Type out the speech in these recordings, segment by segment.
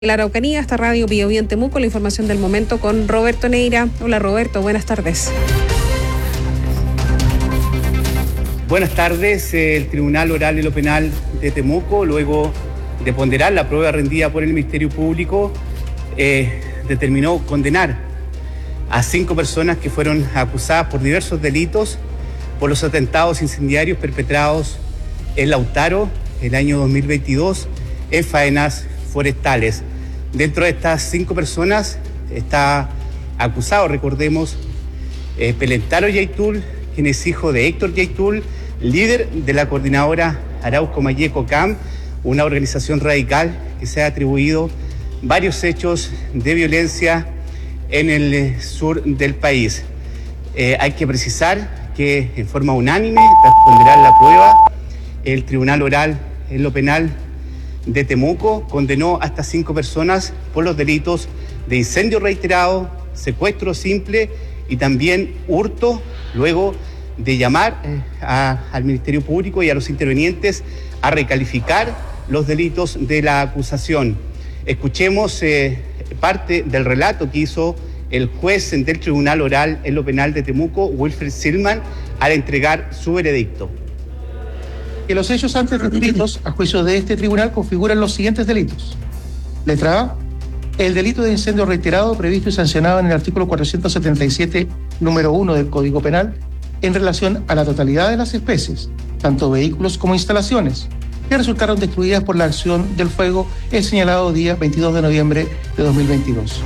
La Araucanía, hasta Radio Biobío en Temuco, la información del momento con Roberto Neira. Hola Roberto, buenas tardes. Buenas tardes. El Tribunal Oral de lo Penal de Temuco, luego de ponderar la prueba rendida por el Ministerio Público, determinó condenar a 5 personas que fueron acusadas por diversos delitos por los atentados incendiarios perpetrados en Lautaro el año 2022 en faenas forestales. Dentro de estas 5 personas está acusado, recordemos, Pelentaro Yaitul, quien es hijo de Héctor Yaitul, líder de la coordinadora Arauco Mayeco CAM, una organización radical que se ha atribuido varios hechos de violencia en el sur del país. Hay que precisar que en forma unánime, tras ponderar la prueba, el Tribunal Oral en lo Penal de Temuco condenó a estas 5 personas por los delitos de incendio reiterado, secuestro simple y también hurto, luego de llamar al Ministerio Público y a los intervenientes a recalificar los delitos de la acusación. Escuchemos parte del relato que hizo el juez del Tribunal Oral en lo Penal de Temuco, Wilfred Silman, al entregar su veredicto. Que los hechos antes descritos a juicio de este tribunal configuran los siguientes delitos. Letra A, el delito de incendio reiterado previsto y sancionado en el artículo 477, número 1 del Código Penal, en relación a la totalidad de las especies, tanto vehículos como instalaciones, que resultaron destruidas por la acción del fuego el señalado día 22 de noviembre de 2022.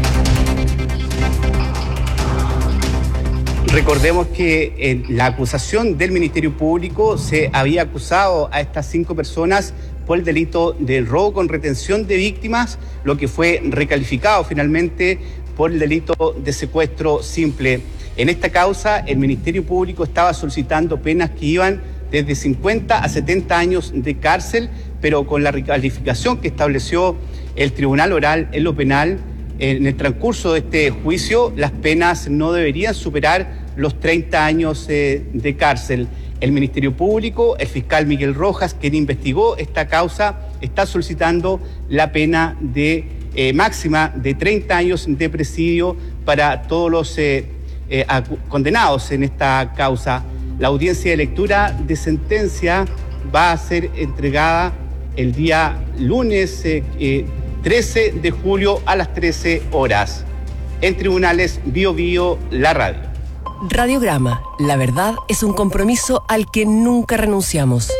Recordemos que en la acusación del Ministerio Público se había acusado a estas 5 personas por el delito de robo con retención de víctimas, lo que fue recalificado finalmente por el delito de secuestro simple. En esta causa, el Ministerio Público estaba solicitando penas que iban desde 50 a 70 años de cárcel, pero con la recalificación que estableció el Tribunal Oral en lo Penal, en el transcurso de este juicio, las penas no deberían superar los 30 años de cárcel. El Ministerio Público, el fiscal Miguel Rojas, quien investigó esta causa, está solicitando la pena de máxima de 30 años de presidio para todos los condenados en esta causa. La audiencia de lectura de sentencia va a ser entregada el día lunes 13 de julio a las 13 horas. En Tribunales Biobío, la radio. Radiograma, la verdad es un compromiso al que nunca renunciamos.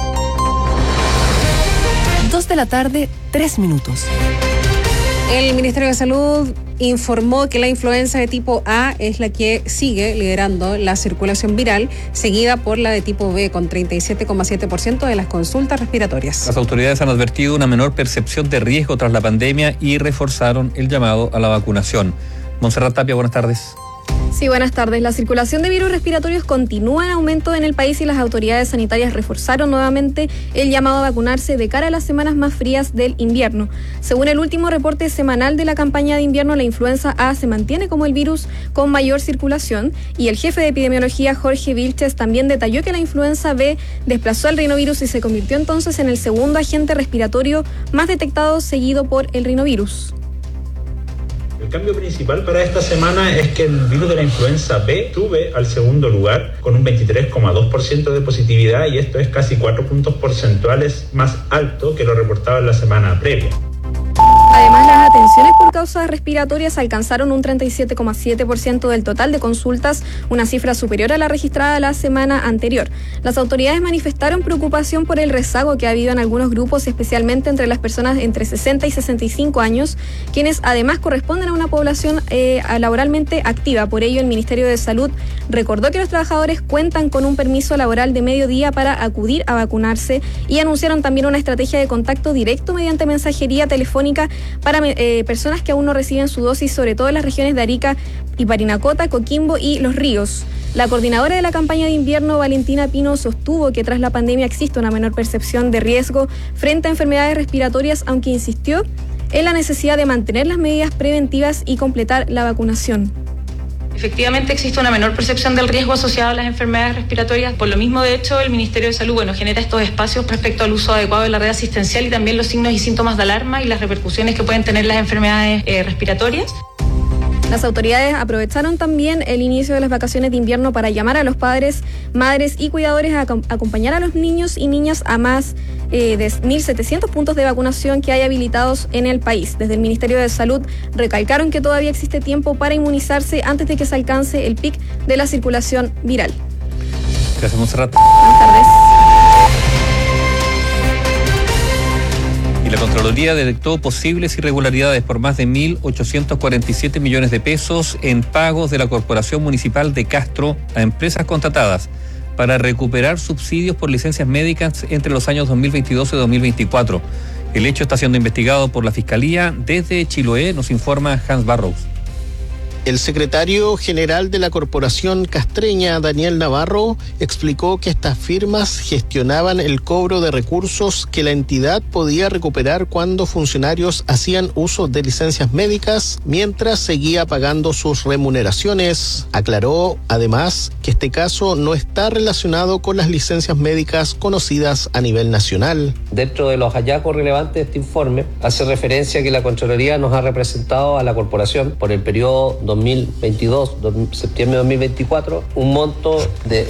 2 de la tarde, 3 minutos. El Ministerio de Salud informó que la influenza de tipo A es la que sigue liderando la circulación viral, seguida por la de tipo B, con 37,7% de las consultas respiratorias. Las autoridades han advertido una menor percepción de riesgo tras la pandemia y reforzaron el llamado a la vacunación. Montserrat Tapia, buenas tardes. Sí, buenas tardes. La circulación de virus respiratorios continúa en aumento en el país y las autoridades sanitarias reforzaron nuevamente el llamado a vacunarse de cara a las semanas más frías del invierno. Según el último reporte semanal de la campaña de invierno, la influenza A se mantiene como el virus con mayor circulación y el jefe de epidemiología, Jorge Vilches, también detalló que la influenza B desplazó al rinovirus y se convirtió entonces en el segundo agente respiratorio más detectado, seguido por el rinovirus. El cambio principal para esta semana es que el virus de la influenza B sube al segundo lugar con un 23,2% de positividad y esto es casi 4 puntos porcentuales más alto que lo reportado en la semana previa. Además, las atenciones por causas respiratorias alcanzaron un 37,7% del total de consultas, una cifra superior a la registrada la semana anterior. Las autoridades manifestaron preocupación por el rezago que ha habido en algunos grupos, especialmente entre las personas entre 60 y 65 años, quienes además corresponden a una población laboralmente activa. Por ello, el Ministerio de Salud recordó que los trabajadores cuentan con un permiso laboral de mediodía para acudir a vacunarse y anunciaron también una estrategia de contacto directo mediante mensajería telefónica para personas que aún no reciben su dosis, sobre todo en las regiones de Arica y Parinacota, Coquimbo y Los Ríos. La coordinadora de la campaña de invierno, Valentina Pino, sostuvo que tras la pandemia existe una menor percepción de riesgo frente a enfermedades respiratorias, aunque insistió en la necesidad de mantener las medidas preventivas y completar la vacunación. Efectivamente existe una menor percepción del riesgo asociado a las enfermedades respiratorias. Por lo mismo, de hecho, el Ministerio de Salud genera estos espacios respecto al uso adecuado de la red asistencial y también los signos y síntomas de alarma y las repercusiones que pueden tener las enfermedades respiratorias. Las autoridades aprovecharon también el inicio de las vacaciones de invierno para llamar a los padres, madres y cuidadores a acompañar a los niños y niñas a más de 1.700 puntos de vacunación que hay habilitados en el país. Desde el Ministerio de Salud recalcaron que todavía existe tiempo para inmunizarse antes de que se alcance el pic de la circulación viral. Gracias, Monserrat. Buenas tardes. La Contraloría detectó posibles irregularidades por más de 1.847 millones de pesos en pagos de la Corporación Municipal de Castro a empresas contratadas para recuperar subsidios por licencias médicas entre los años 2022 y 2024. El hecho está siendo investigado por la Fiscalía desde Chiloé, nos informa Hans Barrows. El secretario general de la Corporación Castreña, Daniel Navarro, explicó que estas firmas gestionaban el cobro de recursos que la entidad podía recuperar cuando funcionarios hacían uso de licencias médicas mientras seguía pagando sus remuneraciones. Aclaró, además, que este caso no está relacionado con las licencias médicas conocidas a nivel nacional. Dentro de los hallazgos relevantes de este informe, hace referencia a que la Contraloría nos ha representado a la Corporación por el periodo 2022, septiembre de 2024, un monto de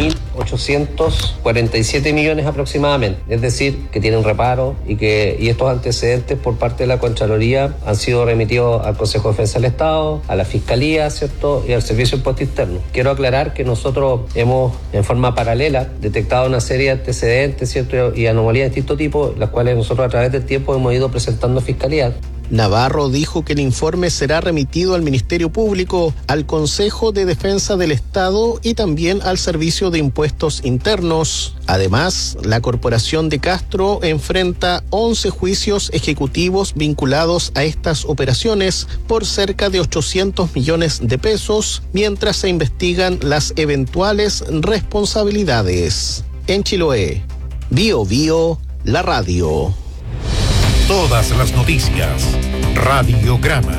1.847 millones aproximadamente. Es decir, que tiene un reparo y estos antecedentes por parte de la Contraloría han sido remitidos al Consejo de Defensa del Estado, a la Fiscalía, ¿cierto? Y al Servicio de Impuesto Interno. Quiero aclarar que nosotros hemos, en forma paralela, detectado una serie de antecedentes, ¿cierto? Y anomalías de distinto tipo, las cuales nosotros a través del tiempo hemos ido presentando a Fiscalía. Navarro dijo que el informe será remitido al Ministerio Público, al Consejo de Defensa del Estado y también al Servicio de Impuestos Internos. Además, la Corporación de Castro enfrenta 11 juicios ejecutivos vinculados a estas operaciones por cerca de 800 millones de pesos, mientras se investigan las eventuales responsabilidades. En Chiloé, Bio Bio, la radio. Todas las noticias. Radiograma.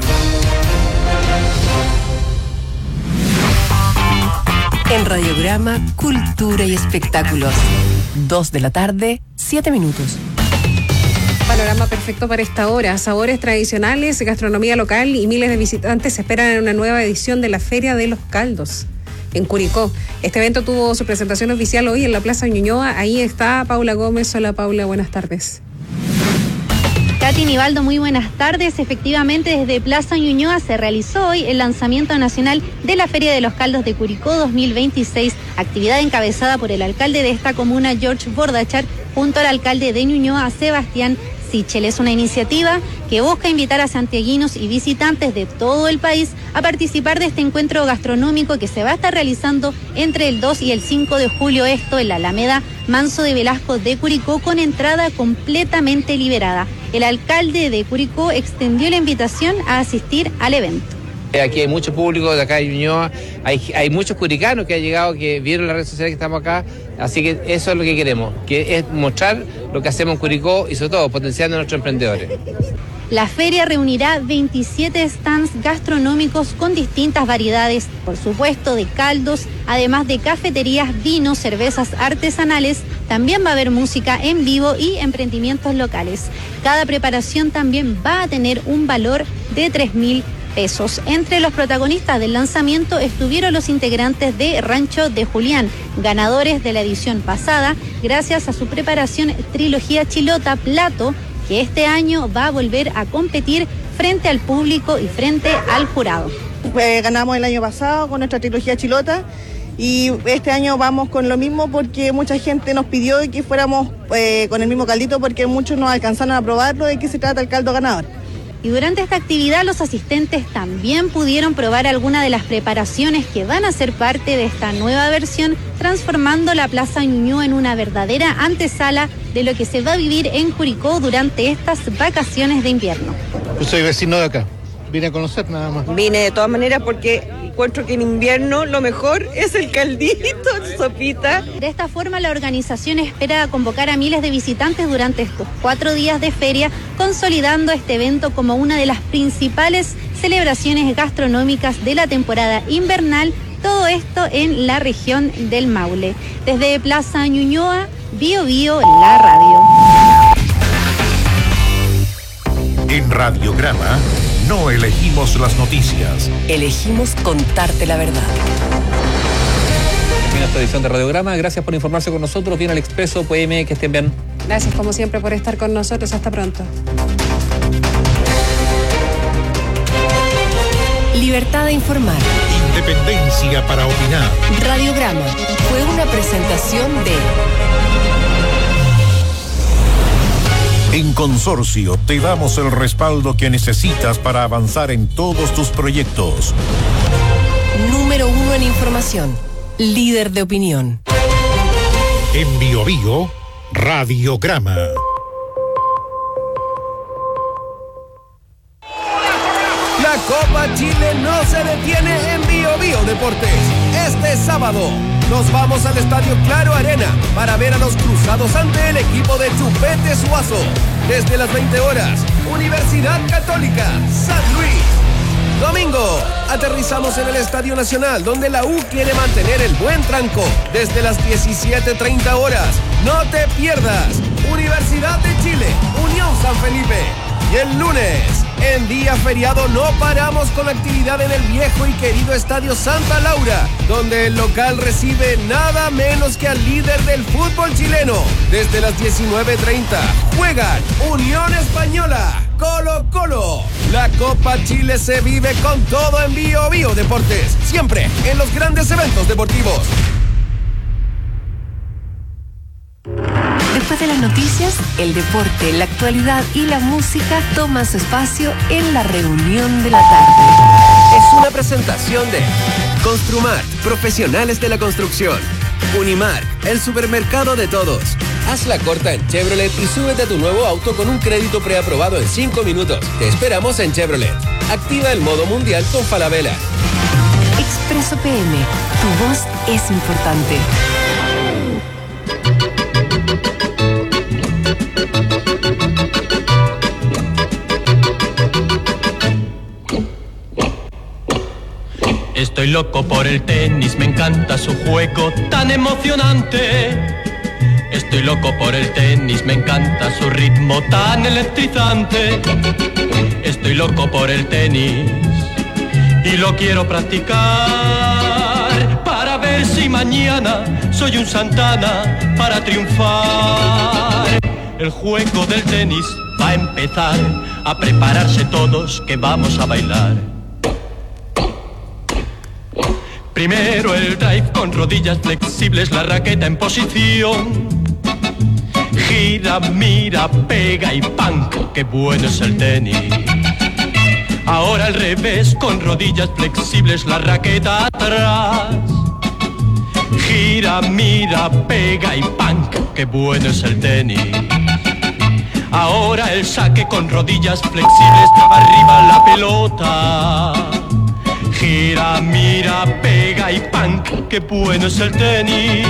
En Radiograma, cultura y espectáculos. 2 de la tarde, 7 minutos. Panorama perfecto para esta hora. Sabores tradicionales, gastronomía local y miles de visitantes esperan en una nueva edición de la Feria de los Caldos en Curicó. Este evento tuvo su presentación oficial hoy en la Plaza Ñuñoa. Ahí está Paula Gómez. Hola Paula, buenas tardes. Katy, Nivaldo, muy buenas tardes. Efectivamente, desde Plaza Ñuñoa se realizó hoy el lanzamiento nacional de la Feria de los Caldos de Curicó 2026, actividad encabezada por el alcalde de esta comuna, George Bordachar, junto al alcalde de Ñuñoa, Sebastián Sichel. Es una iniciativa que busca invitar a santiaguinos y visitantes de todo el país a participar de este encuentro gastronómico que se va a estar realizando entre el 2 y el 5 de julio, esto en la Alameda Manso de Velasco de Curicó, con entrada completamente liberada. El alcalde de Curicó extendió la invitación a asistir al evento. Aquí hay mucho público de acá de Ñuñoa, hay muchos curicanos que han llegado, que vieron las redes sociales que estamos acá, así que eso es lo que queremos, que es mostrar lo que hacemos en Curicó y sobre todo potenciando a nuestros emprendedores. La feria reunirá 27 stands gastronómicos con distintas variedades, por supuesto de caldos, además de cafeterías, vinos, cervezas artesanales. También va a haber música en vivo y emprendimientos locales. Cada preparación también va a tener un valor de 3.000 pesos. Entre los protagonistas del lanzamiento estuvieron los integrantes de Rancho de Julián, ganadores de la edición pasada, gracias a su preparación Trilogía Chilota, plato que este año va a volver a competir frente al público y frente al jurado. Ganamos el año pasado con nuestra Trilogía Chilota y este año vamos con lo mismo porque mucha gente nos pidió que fuéramos con el mismo caldito porque muchos no alcanzaron a probarlo de qué se trata el caldo ganador. Y durante esta actividad los asistentes también pudieron probar algunas de las preparaciones que van a ser parte de esta nueva versión, transformando la Plaza Ñuñoa en una verdadera antesala de lo que se va a vivir en Curicó durante estas vacaciones de invierno. Yo soy vecino de acá, vine a conocer nada más. Vine de todas maneras porque encuentro que en invierno lo mejor es el caldito, sopita. De esta forma la organización espera convocar a miles de visitantes durante estos 4 días de feria, consolidando este evento como una de las principales celebraciones gastronómicas de la temporada invernal. Todo esto en la región del Maule. Desde Plaza Ñuñoa, Bio Bio, la radio. En Radiograma no elegimos las noticias. Elegimos contarte la verdad. Termina esta edición de Radiograma. Gracias por informarse con nosotros. Viene el Expreso PM. Que estén bien. Gracias como siempre por estar con nosotros. Hasta pronto. Libertad de informar. Independencia para opinar. Radiograma fue una presentación de... En Consorcio te damos el respaldo que necesitas para avanzar en todos tus proyectos. Número 1 en información. Líder de opinión. En Bio Bio, Radiograma. La Copa Chile no se detiene en Bio Bio Deportes. Este sábado nos vamos al Estadio Claro Arena para ver a los cruzados ante el equipo de Chupete Suazo. Desde las 20 horas, Universidad Católica, San Luis. Domingo, aterrizamos en el Estadio Nacional, donde la U quiere mantener el buen tranco. Desde las 17:30 horas, no te pierdas. Universidad de Chile, Unión San Felipe. Y el lunes, en día feriado, no paramos con actividad en el viejo y querido Estadio Santa Laura, donde el local recibe nada menos que al líder del fútbol chileno. Desde las 19:30, juegan Unión Española, Colo Colo. La Copa Chile se vive con todo en Bio Bio Deportes, siempre en los grandes eventos deportivos. Después de las noticias, el deporte, la actualidad y la música toman su espacio en la reunión de la tarde. Es una presentación de Construmart, profesionales de la construcción. Unimark, el supermercado de todos. Haz la corta en Chevrolet y súbete a tu nuevo auto con un crédito preaprobado en 5 minutos. Te esperamos en Chevrolet. Activa el modo mundial con Falabella. Expreso PM, tu voz es importante. Estoy loco por el tenis, me encanta su juego tan emocionante. Estoy loco por el tenis, me encanta su ritmo tan electrizante. Estoy loco por el tenis y lo quiero practicar para ver si mañana soy un Santana para triunfar. El juego del tenis va a empezar, a prepararse todos que vamos a bailar. Primero el drive con rodillas flexibles, la raqueta en posición. Gira, mira, pega y ¡pam! ¡Qué bueno es el tenis! Ahora al revés con rodillas flexibles, la raqueta atrás. Gira, mira, pega y ¡pam! ¡Qué bueno es el tenis! Ahora el saque con rodillas flexibles, arriba la pelota. Gira, mira, pega y ¡pam! ¡Qué bueno es el tenis!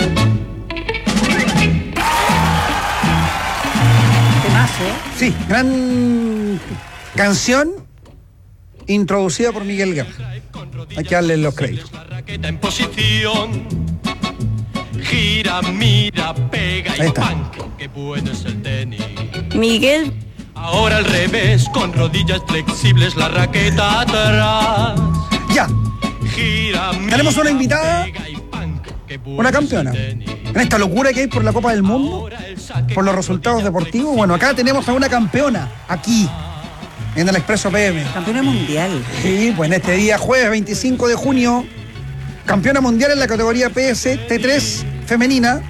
Temazo. Sí, gran canción introducida por Miguel Guerra. Hay que darle los créditos. En posición. Gira, mira, pega y ¡pam! ¡Qué bueno es el tenis! Miguel. Ahora al revés, con rodillas flexibles, la raqueta atrás. Ya. Gira, tenemos una invitada, una campeona. En esta locura que hay por la Copa del Mundo, por los resultados deportivos, bueno, acá tenemos a una campeona, aquí, en el Expreso PM. Campeona mundial. Sí, pues en este día, jueves 25 de junio, campeona mundial en la categoría PS-T3 femenina.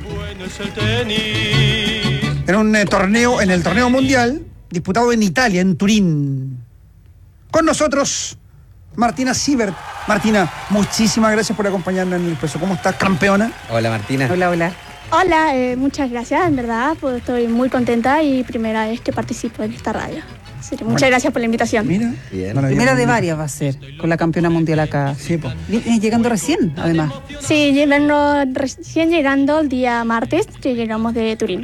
En un torneo, en el torneo mundial, disputado en Italia, en Turín. Con nosotros, Martina Siebert. Martina, muchísimas gracias por acompañarnos en el Expreso. ¿Cómo estás, campeona? Hola, Martina. Hola, hola. Hola, muchas gracias, en verdad, pues estoy muy contenta y primera vez que participo en esta radio. Así que muchas gracias por la invitación. Mira, bien. Primera de varias va a ser, con la campeona mundial acá. Sí, pues. Llegando recién, además. Sí, recién llegando el día martes, que llegamos de Turín.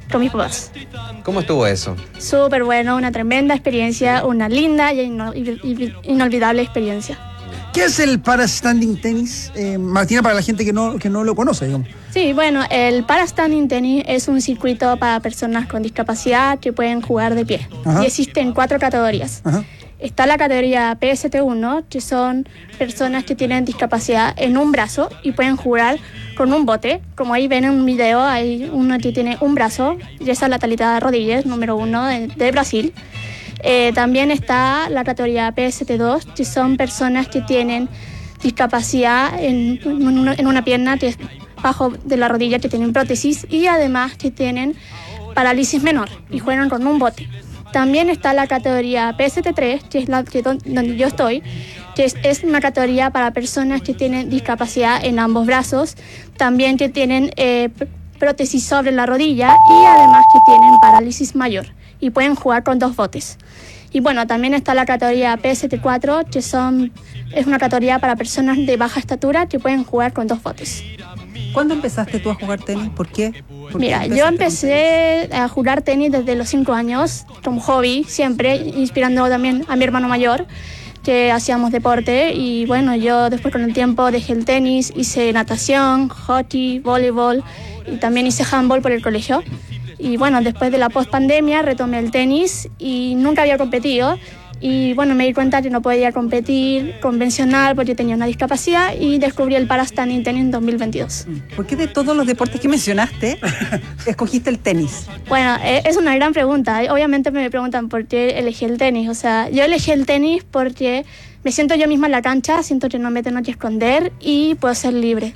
con mis papás. ¿Cómo estuvo eso? Súper bueno, una tremenda experiencia, una linda y inolvidable experiencia. ¿Qué es el para-standing tenis, Martina, para la gente que no lo conoce, digamos? Sí, bueno, el para-standing tenis es un circuito para personas con discapacidad que pueden jugar de pie. Ajá. Y existen 4 categorías. Ajá. Está la categoría PST1, que son personas que tienen discapacidad en un brazo y pueden jugar con un bote. Como ahí ven en un video, hay uno que tiene un brazo, y esa es la Thalita Rodríguez, número 1 de Brasil. También está la categoría PST2, que son personas que tienen discapacidad en una pierna que es bajo de la rodilla, que tienen prótesis y además que tienen parálisis menor y juegan con un bote. También está la categoría PST3, que es la donde yo estoy, que es una categoría para personas que tienen discapacidad en ambos brazos, también que tienen prótesis sobre la rodilla y además que tienen parálisis mayor y pueden jugar con 2 botes. Y bueno, también está la categoría PST4, que es una categoría para personas de baja estatura que pueden jugar con 2 botes. ¿Cuándo empezaste tú a jugar tenis? ¿Por qué? Mira, yo empecé a jugar tenis desde los 5 años, como hobby, siempre, inspirando también a mi hermano mayor, que hacíamos deporte. Y bueno, yo después con el tiempo dejé el tenis, hice natación, hockey, voleibol y también hice handball por el colegio. Y bueno, después de la post-pandemia retomé el tenis y nunca había competido. Y bueno, me di cuenta que no podía competir convencional porque tenía una discapacidad y descubrí el para-standing tenis en 2022. ¿Por qué de todos los deportes que mencionaste escogiste el tenis? Bueno, es una gran pregunta. Obviamente me preguntan por qué elegí el tenis. O sea, yo elegí el tenis porque me siento yo misma en la cancha, siento que no me tengo que esconder y puedo ser libre.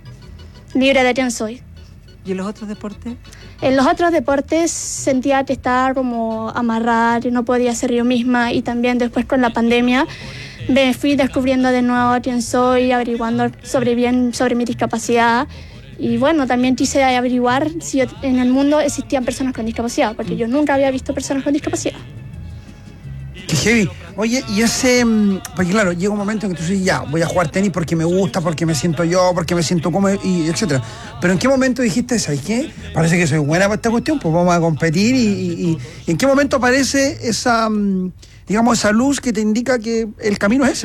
Libre de quien soy. ¿Y en los otros deportes? En los otros deportes sentía que estaba como amarrada, que no podía ser yo misma, y también después con la pandemia me fui descubriendo de nuevo quién soy, averiguando sobre mi discapacidad. Y bueno, también quise averiguar si en el mundo existían personas con discapacidad, porque yo nunca había visto personas con discapacidad. Qué heavy. Oye, y porque claro, llega un momento en que tú dices, ya, voy a jugar tenis porque me gusta, porque me siento yo, porque me siento cómodo, y etcétera. Pero ¿en qué momento dijiste, ¿sabes qué? Parece que soy buena para esta cuestión, pues vamos a competir, y ¿en qué momento aparece esa, digamos, esa luz que te indica que el camino es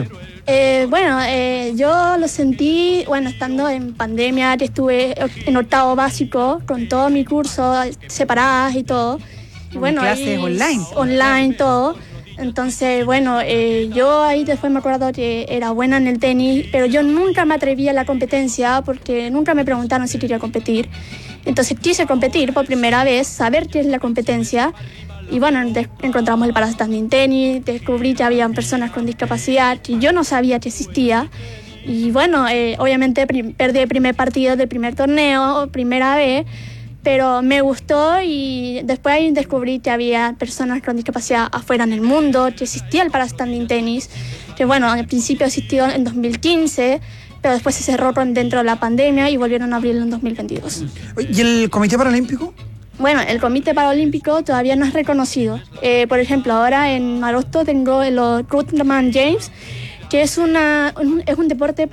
ese? Yo lo sentí, estando en pandemia, que estuve en 8º básico, con todo mi curso, separadas y todo. Y clases online. Online, todo. Entonces, yo ahí después me acuerdo que era buena en el tenis, pero yo nunca me atreví a la competencia porque nunca me preguntaron si quería competir. Entonces quise competir por primera vez, saber qué es la competencia. Y encontramos el para-standing tenis, descubrí que había personas con discapacidad que yo no sabía que existía. Y obviamente perdí el primer partido del primer torneo, primera vez. Pero me gustó y después ahí descubrí que había personas con discapacidad afuera en el mundo, que existía el para-standing tenis, que al principio existió en 2015, pero después se cerró dentro de la pandemia y volvieron a abrirlo en 2022. ¿Y el Comité Paralímpico? El Comité Paralímpico todavía no es reconocido. Por ejemplo, ahora en agosto tengo los Ruthman Games, que es un deporte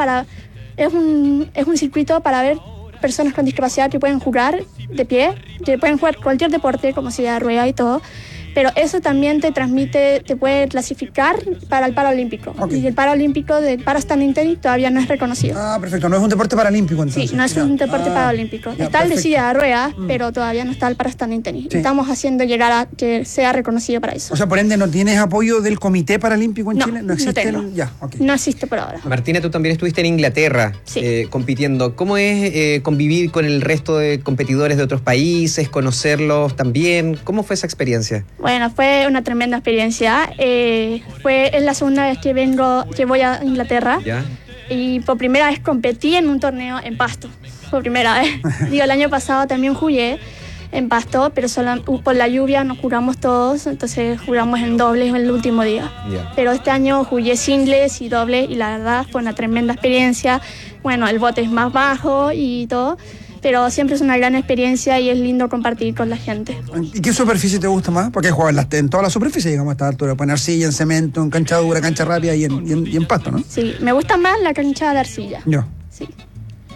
es un circuito para ver personas con discapacidad que pueden jugar de pie, que pueden jugar cualquier deporte, como silla de rueda y todo, pero eso también te puede clasificar para el Paralímpico. Okay. Y el Paralímpico del para-standing tenis todavía no es reconocido. Ah, perfecto, no es un deporte paralímpico entonces. Sí, no es un deporte paralímpico. Está el de silla de ruedas, pero todavía no está el para-standing tenis. Sí. Estamos haciendo llegar a que sea reconocido para eso. O sea, por ende, ¿no tienes apoyo del Comité Paralímpico en Chile? No existe. No existe por ahora. Martina, tú también estuviste en Inglaterra compitiendo. ¿Cómo es convivir con el resto de competidores de otros países, conocerlos también? ¿Cómo fue esa experiencia? Fue una tremenda experiencia. Es la segunda vez que voy a Inglaterra. ¿Ya? Y por primera vez competí en un torneo en Pasto. Por primera vez. El año pasado también jugué en Pasto, pero solo por la lluvia nos jugamos todos, entonces jugamos en dobles el último día. Yeah. Pero este año jugué singles y dobles y la verdad fue una tremenda experiencia. El bote es más bajo y todo, pero siempre es una gran experiencia y es lindo compartir con la gente. ¿Y qué superficie te gusta más? Porque juegas en todas las superficies, digamos, a esta altura. Pueden arcilla, en cemento, en cancha dura, cancha rápida y en pasto, ¿no? Sí, me gusta más la cancha de arcilla. Yo. Sí.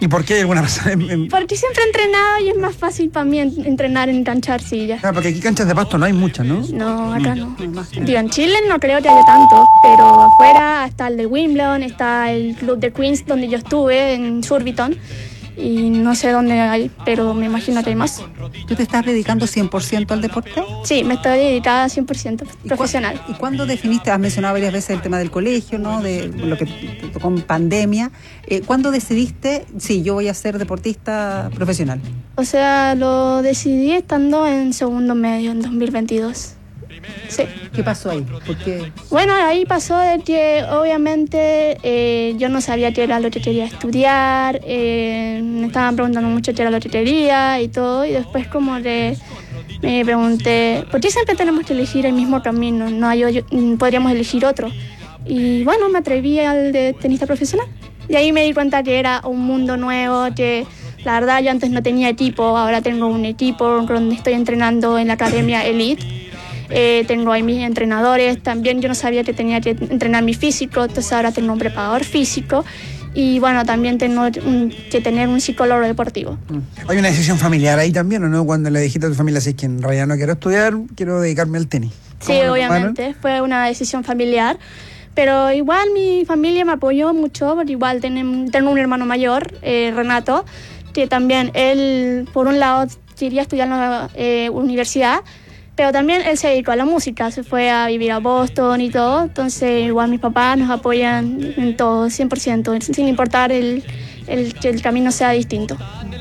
¿Y por qué hay alguna razón? Porque siempre he entrenado y es más fácil para mí entrenar en cancha arcilla. Claro, porque aquí canchas de pasto no hay muchas, ¿no? No, acá no. Digo, en Chile no creo que haya tanto, pero afuera está el de Wimbledon, está el club de Queens donde yo estuve, en Surbiton. Y no sé dónde hay, pero me imagino que hay más. ¿Tú te estás dedicando 100% al deporte? Sí, me estoy dedicada 100% profesional. ¿Y cuándo definiste? Has mencionado varias veces el tema del colegio, ¿no? De lo que te tocó en pandemia. ¿Cuándo decidiste, sí, yo voy a ser deportista profesional? O sea, lo decidí estando en segundo medio, en 2022. Sí. ¿Qué pasó ahí? ¿Por qué? Bueno, ahí pasó de que obviamente yo no sabía qué era lo que quería estudiar, me estaban preguntando mucho qué era lo que quería y todo, y después como que me pregunté, ¿por qué siempre tenemos que elegir el mismo camino? No podríamos elegir otro. Y bueno, me atreví al de tenista profesional. Y ahí me di cuenta que era un mundo nuevo, que la verdad yo antes no tenía equipo, ahora tengo un equipo donde estoy entrenando en la Academia Elite. Tengo ahí mis entrenadores, también yo no sabía que tenía que entrenar mi físico, entonces ahora tengo un preparador físico y bueno, también tengo que tener un psicólogo deportivo. Hay una decisión familiar ahí también, ¿o no? Cuando le dijiste a tu familia, si es que en realidad no quiero estudiar, quiero dedicarme al tenis. Sí, obviamente, fue una decisión familiar, pero igual mi familia me apoyó mucho, porque igual tengo un hermano mayor, Renato, que también él, por un lado, quería estudiar en la universidad, pero también él se dedicó a la música, se fue a vivir a Boston y todo, entonces igual mis papás nos apoyan en todo, 100%, sin importar que el camino sea distinto.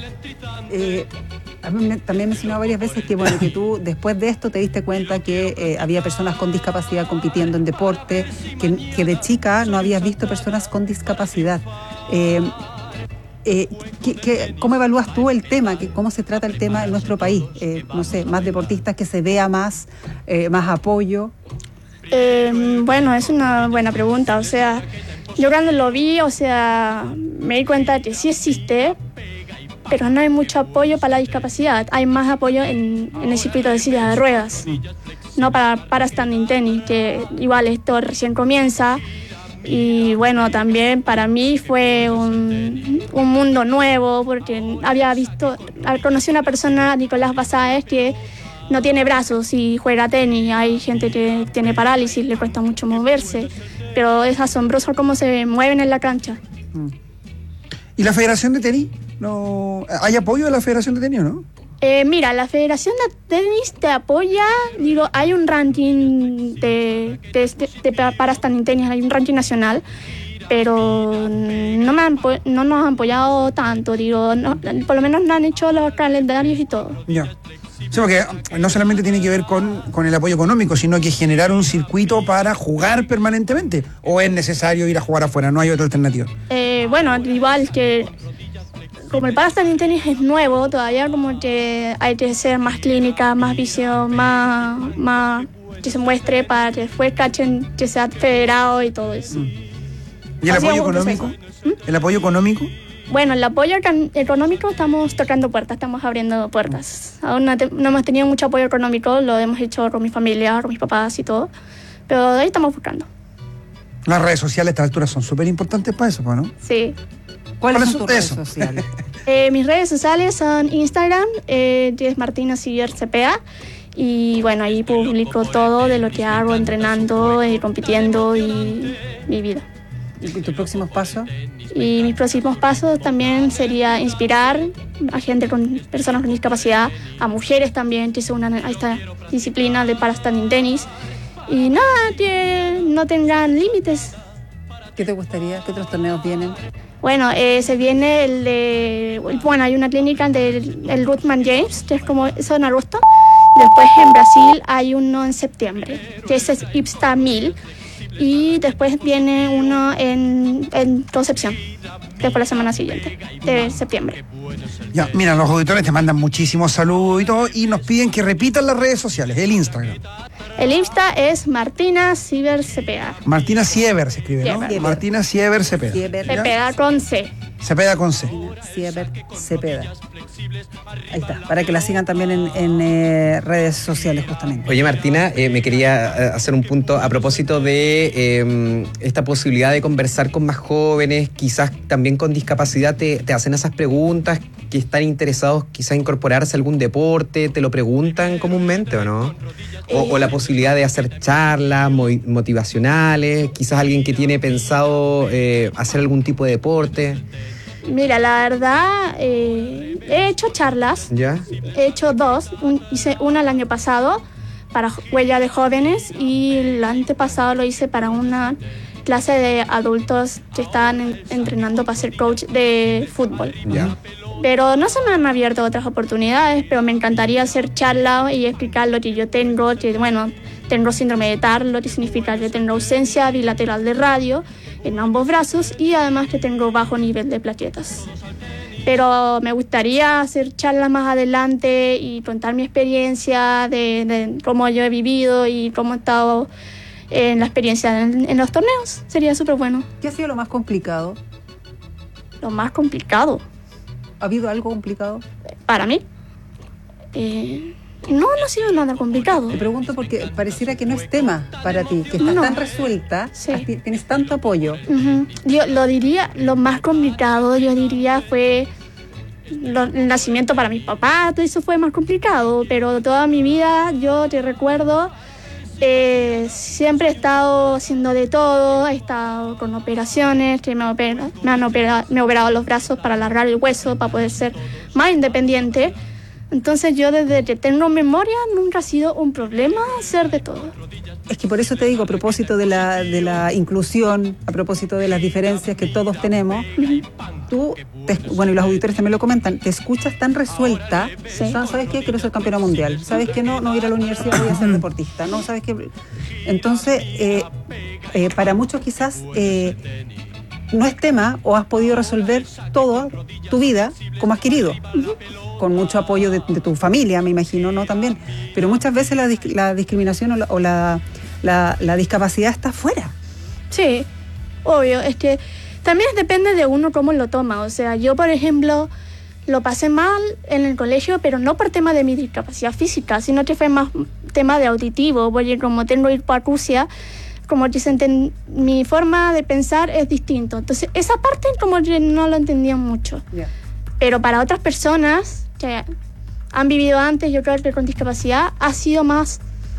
También mencionado varias veces que, bueno, que tú después de esto te diste cuenta que había personas con discapacidad compitiendo en deporte, que de chica no habías visto personas con discapacidad. ¿Cómo evalúas tú el tema? ¿Cómo se trata el tema en nuestro país? No sé, más deportistas, que se vea más apoyo. Bueno, es una buena pregunta. O sea, yo cuando lo vi, o sea, me di cuenta que sí existe, pero no hay mucho apoyo para la discapacidad. Hay más apoyo en el circuito de silla de ruedas, no para standing tennis, que igual esto recién comienza. Y bueno, también para mí fue un mundo nuevo, porque conocí a una persona, Nicolás Basáez, que no tiene brazos y juega tenis. Hay gente que tiene parálisis, le cuesta mucho moverse, pero es asombroso cómo se mueven en la cancha. ¿Y la Federación de Tenis? ¿No hay apoyo de la Federación de Tenis o no? Mira, la Federación de Tenis te apoya, digo, hay un ranking para standing tenis, hay un ranking nacional, pero no nos han apoyado tanto, digo, no, por lo menos no han hecho los calendarios y todo. Ya. Sí, porque no solamente tiene que ver con el apoyo económico, sino que generar un circuito para jugar permanentemente, o es necesario ir a jugar afuera, no hay otra alternativa. Bueno, igual que como el standing tenis es nuevo, todavía como que hay que hacer más clínica, más visión, más que se muestre para que después cachen que sea federado y todo eso. ¿Y el apoyo económico? ¿El apoyo económico? Bueno, el apoyo económico estamos tocando puertas, estamos abriendo puertas. Aún no hemos tenido mucho apoyo económico, lo hemos hecho con mi familia, con mis papás y todo, pero de ahí estamos buscando. Las redes sociales a esta altura son súper importantes para eso, ¿no? Sí. ¿Cuáles son tus redes sociales? Mis redes sociales son Instagram, es Martina Siller CPA, y bueno, ahí publico todo de lo que hago, entrenando, compitiendo y mi vida. ¿Y tus próximos pasos? Y mis próximos pasos también sería inspirar a gente personas con discapacidad, a mujeres también que se unan a esta disciplina de para standing tenis, y nada, que no tengan límites. ¿Qué te gustaría? ¿Qué otros torneos vienen? Bueno, se viene bueno, hay una clínica del Ruthman James, que es como zona agosto. Después en Brasil hay uno en septiembre, que es IPSTA 1000. Y después viene uno en Concepción, después la semana siguiente, de septiembre. Ya, mira, los auditores te mandan muchísimos saludos y todo, y nos piden que repitan las redes sociales, el Instagram. El Insta es Martina Siever CPA. Martina Siever se escribe, ¿no? Siever. Martina Siever CPA. CPA con C. Cepeda con C. Siebert Cepeda. Ahí está, para que la sigan también en redes sociales justamente. Oye, Martina, me quería hacer un punto a propósito de esta posibilidad de conversar con más jóvenes, quizás también con discapacidad, te hacen esas preguntas, que están interesados quizás en incorporarse a algún deporte, te lo preguntan comúnmente o no? O la posibilidad de hacer charlas motivacionales, quizás alguien que tiene pensado hacer algún tipo de deporte. Mira, la verdad, he hecho charlas. ¿Ya? He hecho 2. Hice una el año pasado para Huella de Jóvenes y el antepasado lo hice para una clase de adultos que estaban entrenando para ser coach de fútbol. Ya. Pero no se me han abierto otras oportunidades, pero me encantaría hacer charlas y explicar lo que yo tengo, que bueno, tengo síndrome de TAR, lo que significa que tengo ausencia bilateral de radio en ambos brazos y además que tengo bajo nivel de plaquetas. Pero me gustaría hacer charlas más adelante y contar mi experiencia de cómo yo he vivido y cómo he estado en la experiencia en los torneos. Sería súper bueno. ¿Qué ha sido lo más complicado? Lo más complicado. ¿Ha habido algo complicado? Para mí. No ha sido nada complicado. Te pregunto porque pareciera que no es tema para ti, que estás tan resuelta, tienes tanto apoyo. Yo lo diría, lo más complicado, yo diría, fue el nacimiento para mis papás, todo eso fue más complicado, pero toda mi vida, yo te recuerdo, siempre he estado haciendo de todo, he estado con operaciones, que me he operado los brazos para alargar el hueso, para poder ser más independiente. Entonces yo desde que tengo memoria nunca ha sido un problema hacer de todo. Es que por eso te digo, a propósito de la inclusión, a propósito de las diferencias que todos tenemos, tú, y los auditores también lo comentan, te escuchas tan resuelta, ¿sabes qué? Quiero ser campeona mundial, ¿sabes qué? No voy a ir a la universidad, voy a ser deportista, ¿no? ¿Sabes qué? Entonces, para muchos quizás no es tema o has podido resolver toda tu vida como has querido. Con mucho apoyo de tu familia, me imagino, ¿no? También. Pero muchas veces la discriminación o la discapacidad está afuera. Sí, obvio. Es que también depende de uno cómo lo toma. O sea, yo, por ejemplo, lo pasé mal en el colegio, pero no por tema de mi discapacidad física, sino que fue más tema de auditivo, porque como tengo hipoacusia, como que mi forma de pensar es distinto. Entonces, esa parte como que no lo entendía mucho. Yeah. Pero para otras personas que han vivido antes, yo creo que con discapacidad ha sido más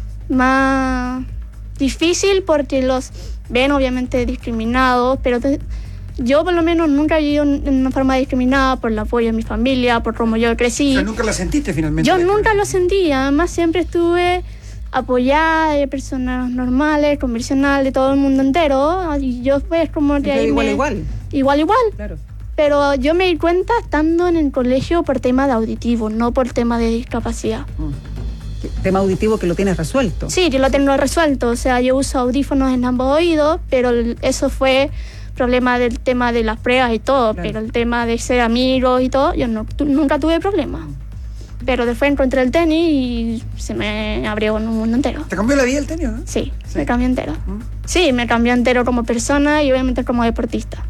difícil porque los ven obviamente discriminados, pero yo por lo menos nunca he vivido en una forma discriminada por el apoyo de mi familia, por cómo yo crecí. O sea, ¿nunca la sentiste finalmente? Yo nunca lo sentí, además siempre estuve apoyada de personas normales, convencionales, de todo el mundo entero, y yo pues como que ahí igual. Claro. Pero yo me di cuenta estando en el colegio por tema de auditivo, no por tema de discapacidad. Tema auditivo que lo tienes resuelto. Sí, que lo tengo resuelto. O sea, yo uso audífonos en ambos oídos, pero eso fue problema del tema de las pruebas y todo. Claro. Pero el tema de ser amigos y todo, yo nunca tuve problema. Pero después encontré el tenis y se me abrió en un mundo entero. ¿Te cambió la vida el tenis, no? Sí, me cambió entero. Sí, me cambió entero como persona y obviamente como deportista.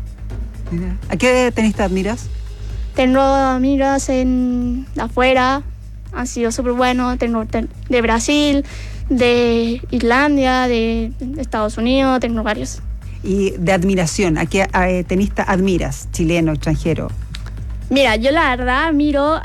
¿A qué tenista admiras? Tengo amigas afuera, han sido súper buenos. Tengo de Brasil, de Islandia, de Estados Unidos, tengo varios. Y de admiración, ¿a qué tenista admiras? ¿Chileno, extranjero? Mira, yo la verdad admiro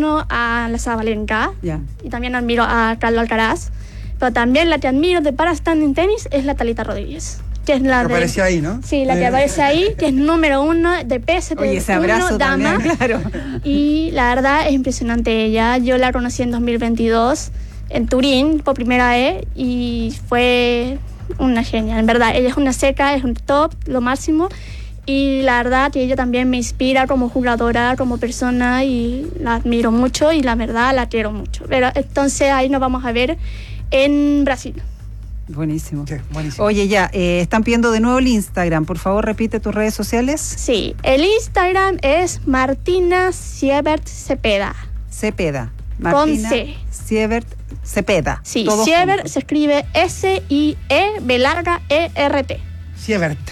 a la Sabalenka y también admiro a Carlos Alcaraz, pero también la que admiro de para standing tenis es la Thalita Rodríguez. Que es la que aparece ahí, ¿no? Sí, la que aparece ahí, que es número 1 de PSP. Oye, ese abrazo dama. También, claro. Y la verdad es impresionante ella. Yo la conocí en 2022 en Turín por primera vez y fue una genia. En verdad, ella es una seca, es un top, lo máximo. Y la verdad que ella también me inspira como jugadora, como persona y la admiro mucho y la verdad la quiero mucho. Pero entonces ahí nos vamos a ver en Brasil. Buenísimo. Sí, buenísimo. Oye, están pidiendo de nuevo el Instagram. Por favor, repite tus redes sociales. Sí, el Instagram es Martina Siebert Cepeda. Martina con C. Siebert Cepeda. Sí, Siebert se escribe S-I-E-B-E-R-T. Siebert.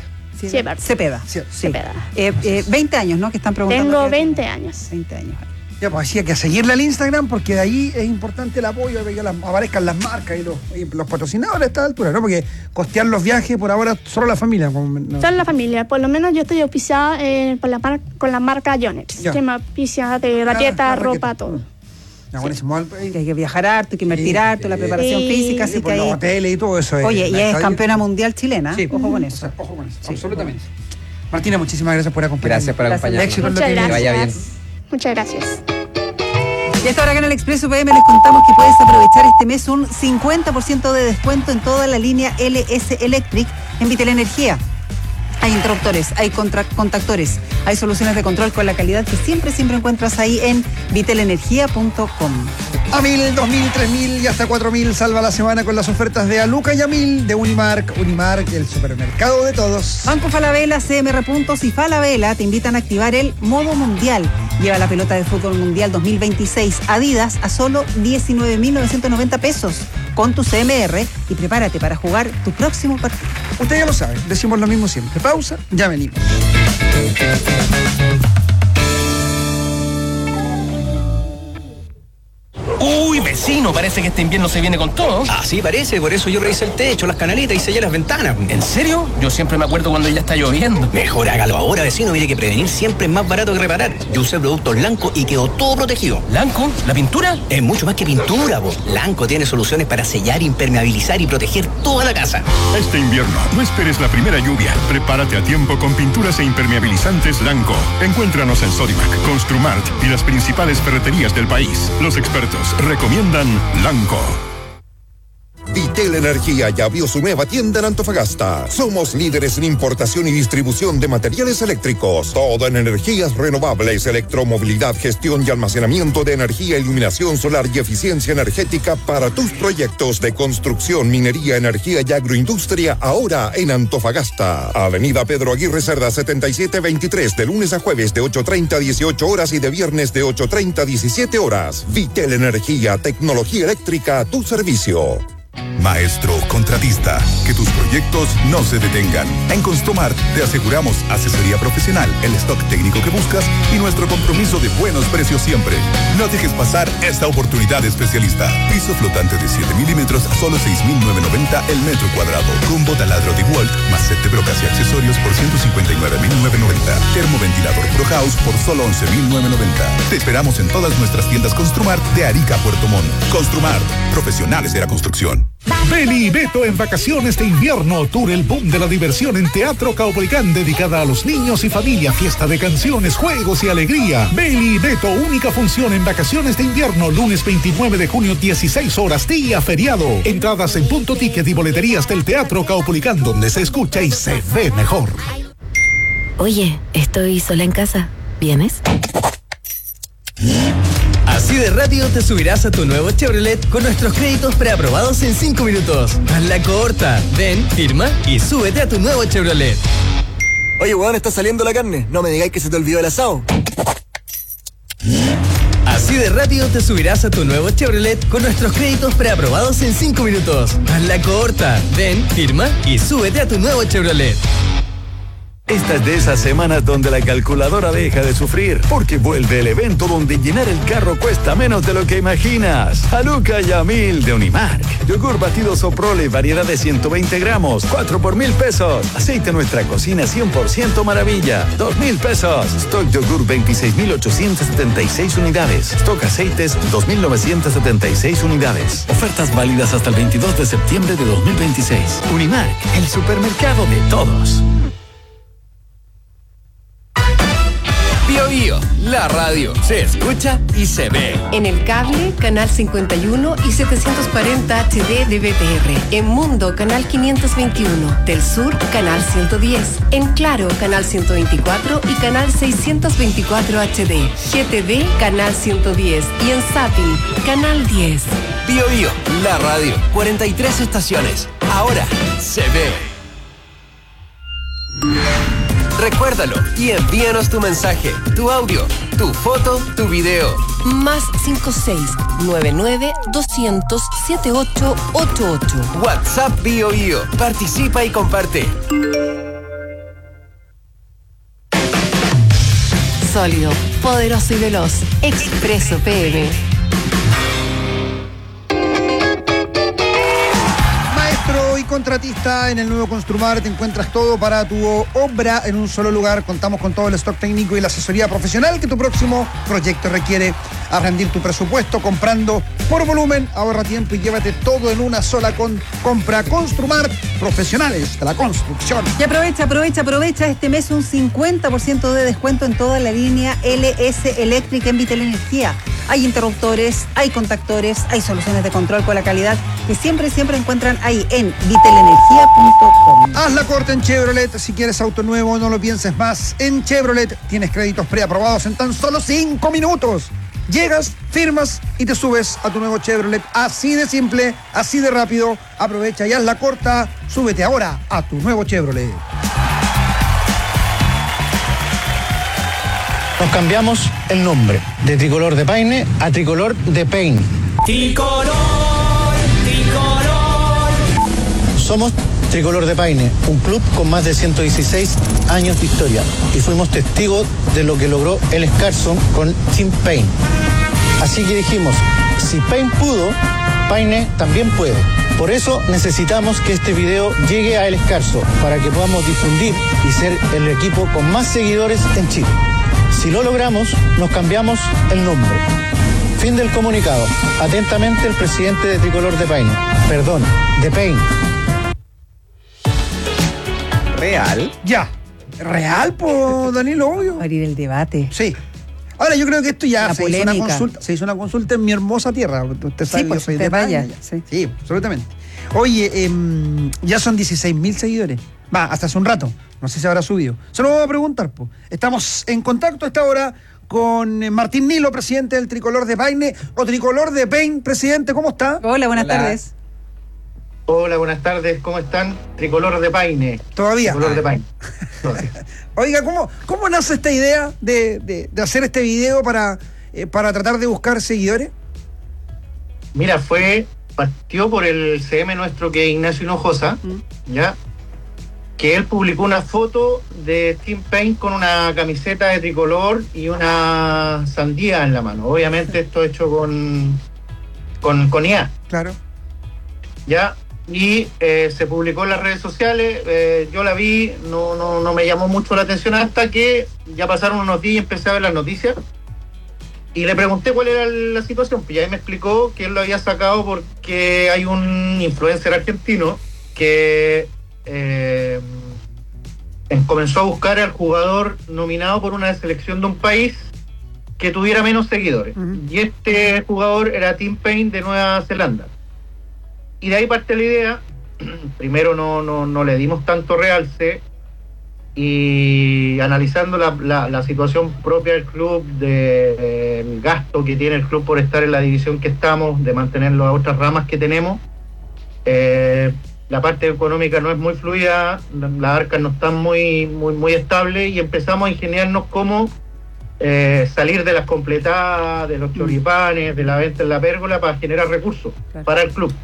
Cepeda. Sí. Cepeda. 20 años, ¿no? Que están preguntando. Tengo 20 años. 20 años. Ya, pues así hay que seguirle al Instagram porque de ahí es importante el apoyo, que aparezcan las marcas y los patrocinadores a esta altura, ¿no? Porque costear los viajes por ahora solo la familia. ¿No? Solo la familia. Por lo menos yo estoy auspiciada con la marca Yonex, que me auspicia de raqueta, ropa, todo. Ya, buenísimo. Hay que viajar harto, hay que invertir harto, la preparación física, así que hay... los hoteles y todo eso. Oye, y es campeona mundial chilena. Sí. Ojo con eso. Ojo con eso, absolutamente. Martina, muchísimas gracias por acompañarnos. Gracias por acompañarnos. Éxito en lo Muchas que gracias. vaya bien. Muchas gracias. Y hasta ahora acá en el Expreso PM les contamos que puedes aprovechar este mes un 50% de descuento en toda la línea LS Electric en Vitel Energía. Hay interruptores, hay contactores, hay soluciones de control con la calidad que siempre encuentras ahí en vitelenergia.com. A 1.000, 2.000, 3.000 y hasta 4.000 salva la semana con las ofertas de Aluca y a 1.000 de Unimark. Unimark, el supermercado de todos. Banco Falabella, CMR Puntos y Falabella te invitan a activar el modo mundial. Lleva la pelota de fútbol mundial 2026 Adidas a solo 19.990 pesos con tu CMR y prepárate para jugar tu próximo partido. Usted ya lo sabe, decimos lo mismo siempre. Pausa, ya venimos. Uy, vecino, parece que este invierno se viene con todo. Así parece, por eso yo revisé el techo, las canaletas y sellé las ventanas. ¿En serio? Yo siempre me acuerdo cuando ya está lloviendo. Mejor hágalo ahora, vecino, mire que prevenir siempre es más barato que reparar. Yo usé productos Lanco y quedó todo protegido. ¿Lanco? ¿La pintura? Es mucho más que pintura, vos. Lanco tiene soluciones para sellar, impermeabilizar y proteger toda la casa. Este invierno, no esperes la primera lluvia. Prepárate a tiempo con pinturas e impermeabilizantes Lanco. Encuéntranos en Sodimac, Construmart y las principales ferreterías del país. Los expertos recomiendan Lanco. Vitel Energía ya abrió su nueva tienda en Antofagasta. Somos líderes en importación y distribución de materiales eléctricos. Todo en energías renovables, electromovilidad, gestión y almacenamiento de energía, iluminación solar y eficiencia energética para tus proyectos de construcción, minería, energía y agroindustria. Ahora en Antofagasta. Avenida Pedro Aguirre Cerda 7723, de lunes a jueves de 8:30 a 18 horas y de viernes de 8:30 a 17 horas. Vitel Energía, tecnología eléctrica a tu servicio. Maestro contratista, que tus proyectos no se detengan. En Construmart te aseguramos asesoría profesional, el stock técnico que buscas y nuestro compromiso de buenos precios siempre. No dejes pasar esta oportunidad especialista. Piso flotante de 7 milímetros a solo 6.990 el metro cuadrado. Combo taladro de Walt más set de brocas y accesorios por 159.990. Termoventilador Pro House por solo 11.990. Te esperamos en todas nuestras tiendas Construmart de Arica a Puerto Montt. Construmart, profesionales de la construcción. Beli y Beto en vacaciones de invierno. Tour El Boom de la Diversión en Teatro Caupolicán, dedicada a los niños y familia. Fiesta de canciones, juegos y alegría. Beli y Beto, única función en vacaciones de invierno. Lunes 29 de junio, 16 horas, día feriado. Entradas en Punto Ticket y boleterías del Teatro Caupolicán, donde se escucha y se ve mejor. Oye, estoy sola en casa. ¿Vienes? Así de rápido te subirás a tu nuevo Chevrolet con nuestros créditos preaprobados en 5 minutos. Hazla corta. Ven, firma y súbete a tu nuevo Chevrolet. Oye, weón, está saliendo la carne. No me digáis que se te olvidó el asado. Así de rápido te subirás a tu nuevo Chevrolet con nuestros créditos preaprobados en 5 minutos. Hazla corta. Ven, firma y súbete a tu nuevo Chevrolet. Esta es de esas semanas donde la calculadora deja de sufrir, porque vuelve el evento donde llenar el carro cuesta menos de lo que imaginas. Aluca y a 1.000 de Unimark. Yogur batido Soprole, variedad de 120 gramos, 4 por 1.000 pesos. Aceite Nuestra Cocina 100% maravilla, 2.000 pesos. Stock yogur 26.876 unidades. Stock aceites 2.976 unidades. Ofertas válidas hasta el 22 de septiembre de 2026. Unimark, el supermercado de todos. Bio Bio, la radio se escucha y se ve. En el cable, canal 51 y 740 HD de BTR. En Mundo, canal 521. Del Sur, canal 110. En Claro, canal 124 y canal 624 HD. GTV, canal 110. Y en Zapping, canal 10. Bio Bio, la radio, 43 estaciones. Ahora se ve. Recuérdalo y envíanos tu mensaje, tu audio, tu foto, tu video. Más 5699-200-7888. WhatsApp Bio Bio. Participa y comparte. sólido, poderoso y veloz. Expreso PM. Maestro y contratista, en el nuevo Construmar te encuentras todo para tu obra en un solo lugar. Contamos con todo el stock técnico y la asesoría profesional que tu próximo proyecto requiere. A rendir tu presupuesto comprando por volumen, ahorra tiempo y llévate todo en una sola compra. Construmar, profesionales de la construcción. Y aprovecha este mes un 50% de descuento en toda la línea LS Electric en Vitel Energía. Hay interruptores, hay contactores, hay soluciones de control con la calidad que siempre encuentran ahí en vitelenergia.com. Haz la corta en Chevrolet. Si quieres auto nuevo, no lo pienses más. En Chevrolet tienes créditos preaprobados en tan solo 5 minutos. Llegas, firmas y te subes a tu nuevo Chevrolet. Así de simple, así de rápido. Aprovecha y haz la corta. Súbete ahora a tu nuevo Chevrolet. Nos cambiamos el nombre de Tricolor de Paine a Tricolor de Pain. Tricolor, tricolor. Somos Tricolor de Paine, un club con más de 116 años de historia, y fuimos testigos de lo que logró el Scarson con Team Paine. Así que dijimos, si Paine pudo, Paine también puede. Por eso necesitamos que este video llegue a El Escarso, para que podamos difundir y ser el equipo con más seguidores en Chile. Si lo logramos, nos cambiamos el nombre. Fin del comunicado. Atentamente, el presidente de Tricolor de Paine. Perdón, de Paine. ¿Real? Ya. ¿Real, Danilo, obvio? Abrir el debate. Sí. Ahora, yo creo que esto ya se hizo una consulta en mi hermosa tierra. Usted sabe, pues, yo soy de España. Sí, absolutamente. Oye, ya son 16.000 seguidores. Va, hasta hace un rato. No sé si habrá subido. Se lo voy a preguntar, pues. Estamos en contacto a esta hora con Martín Nilo, presidente del Tricolor de Paine, o Tricolor de Paine. Presidente, ¿cómo está? Hola, buenas tardes. Hola, buenas tardes, ¿cómo están? Tricolor de Paine. Todavía. Tricolor de Paine. Oiga, ¿cómo nace esta idea de hacer este video para tratar de buscar seguidores? Mira, partió por el CM nuestro, que es Ignacio Hinojosa, ¿ya? Que él publicó una foto de Team Paine con una camiseta de tricolor y una sandía en la mano. Obviamente esto hecho con IA. Claro. ¿Ya? Y se publicó en las redes sociales, yo la vi, no me llamó mucho la atención hasta que ya pasaron unos días y empecé a ver las noticias y le pregunté cuál era la situación, pues ya me explicó que él lo había sacado porque hay un influencer argentino que comenzó a buscar al jugador nominado por una selección de un país que tuviera menos seguidores, y este jugador era Team Paine de Nueva Zelanda. Y de ahí parte la idea. Primero no le dimos tanto realce, y analizando la situación propia del club, del gasto que tiene el club por estar en la división que estamos, de mantener las otras ramas que tenemos, la parte económica no es muy fluida, las arcas no están muy estables, y empezamos a ingeniarnos cómo salir de las completadas, de los choripanes, de la venta en la pérgola, para generar recursos para el club.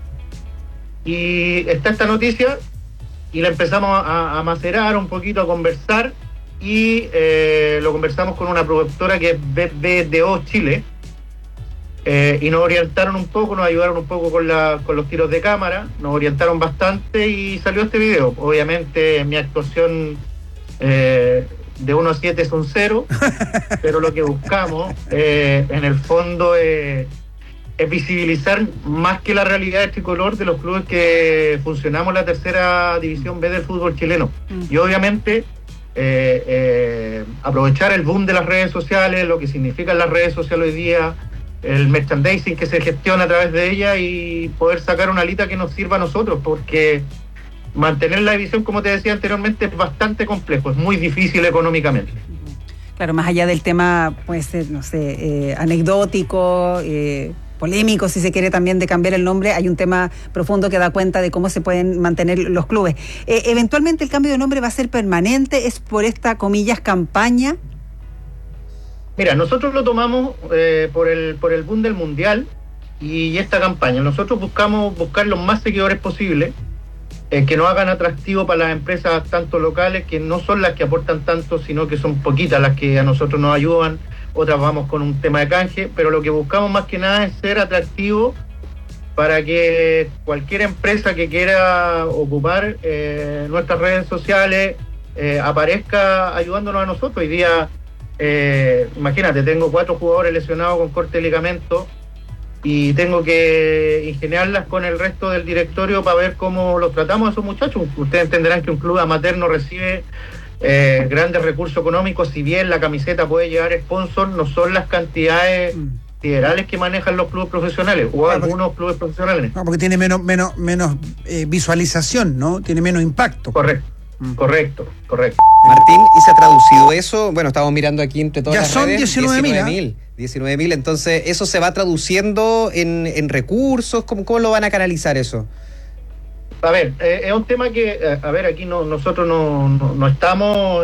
Y está esta noticia y la empezamos a macerar un poquito, a conversar, y lo conversamos con una productora que es BBDO Chile, y nos orientaron un poco, nos ayudaron un poco con los tiros de cámara, nos orientaron bastante y salió este video. Obviamente mi actuación de 1 a 7 es un 0, pero lo que buscamos en el fondo es visibilizar más que la realidad del tricolor, de los clubes que funcionamos en la tercera división B del fútbol chileno. Y obviamente aprovechar el boom de las redes sociales, lo que significan las redes sociales hoy día, el merchandising que se gestiona a través de ella, y poder sacar una alita que nos sirva a nosotros, porque mantener la división, como te decía anteriormente, es bastante complejo, es muy difícil económicamente. Claro, más allá del tema, puede ser, no sé, anecdótico, polémico, si se quiere, también, de cambiar el nombre, hay un tema profundo que da cuenta de cómo se pueden mantener los clubes. Eventualmente el cambio de nombre va a ser permanente, ¿es por esta, comillas, campaña? Mira, nosotros lo tomamos por el boom del Mundial y esta campaña. Nosotros buscamos buscar los más seguidores posibles, que nos hagan atractivo para las empresas tanto locales, que no son las que aportan tanto, sino que son poquitas las que a nosotros nos ayudan, otras vamos con un tema de canje, pero lo que buscamos más que nada es ser atractivo para que cualquier empresa que quiera ocupar nuestras redes sociales aparezca ayudándonos a nosotros. Hoy día, imagínate, tengo 4 jugadores lesionados con corte de ligamento y tengo que ingeniarlas con el resto del directorio para ver cómo los tratamos a esos muchachos. Ustedes entenderán que un club amateur no recibe grandes recursos económicos, si bien la camiseta puede llevar sponsor, no son las cantidades siderales que manejan los clubes profesionales o algunos clubes profesionales. No, porque tiene menos visualización, ¿no? Tiene menos impacto. Correcto. Martín, ¿y se ha traducido eso? Bueno, estamos mirando aquí entre todas las redes. Ya son 19.000. 19.000, entonces, ¿eso se va traduciendo en recursos? ¿Cómo lo van a canalizar eso? A ver, es un tema que, aquí nosotros no estamos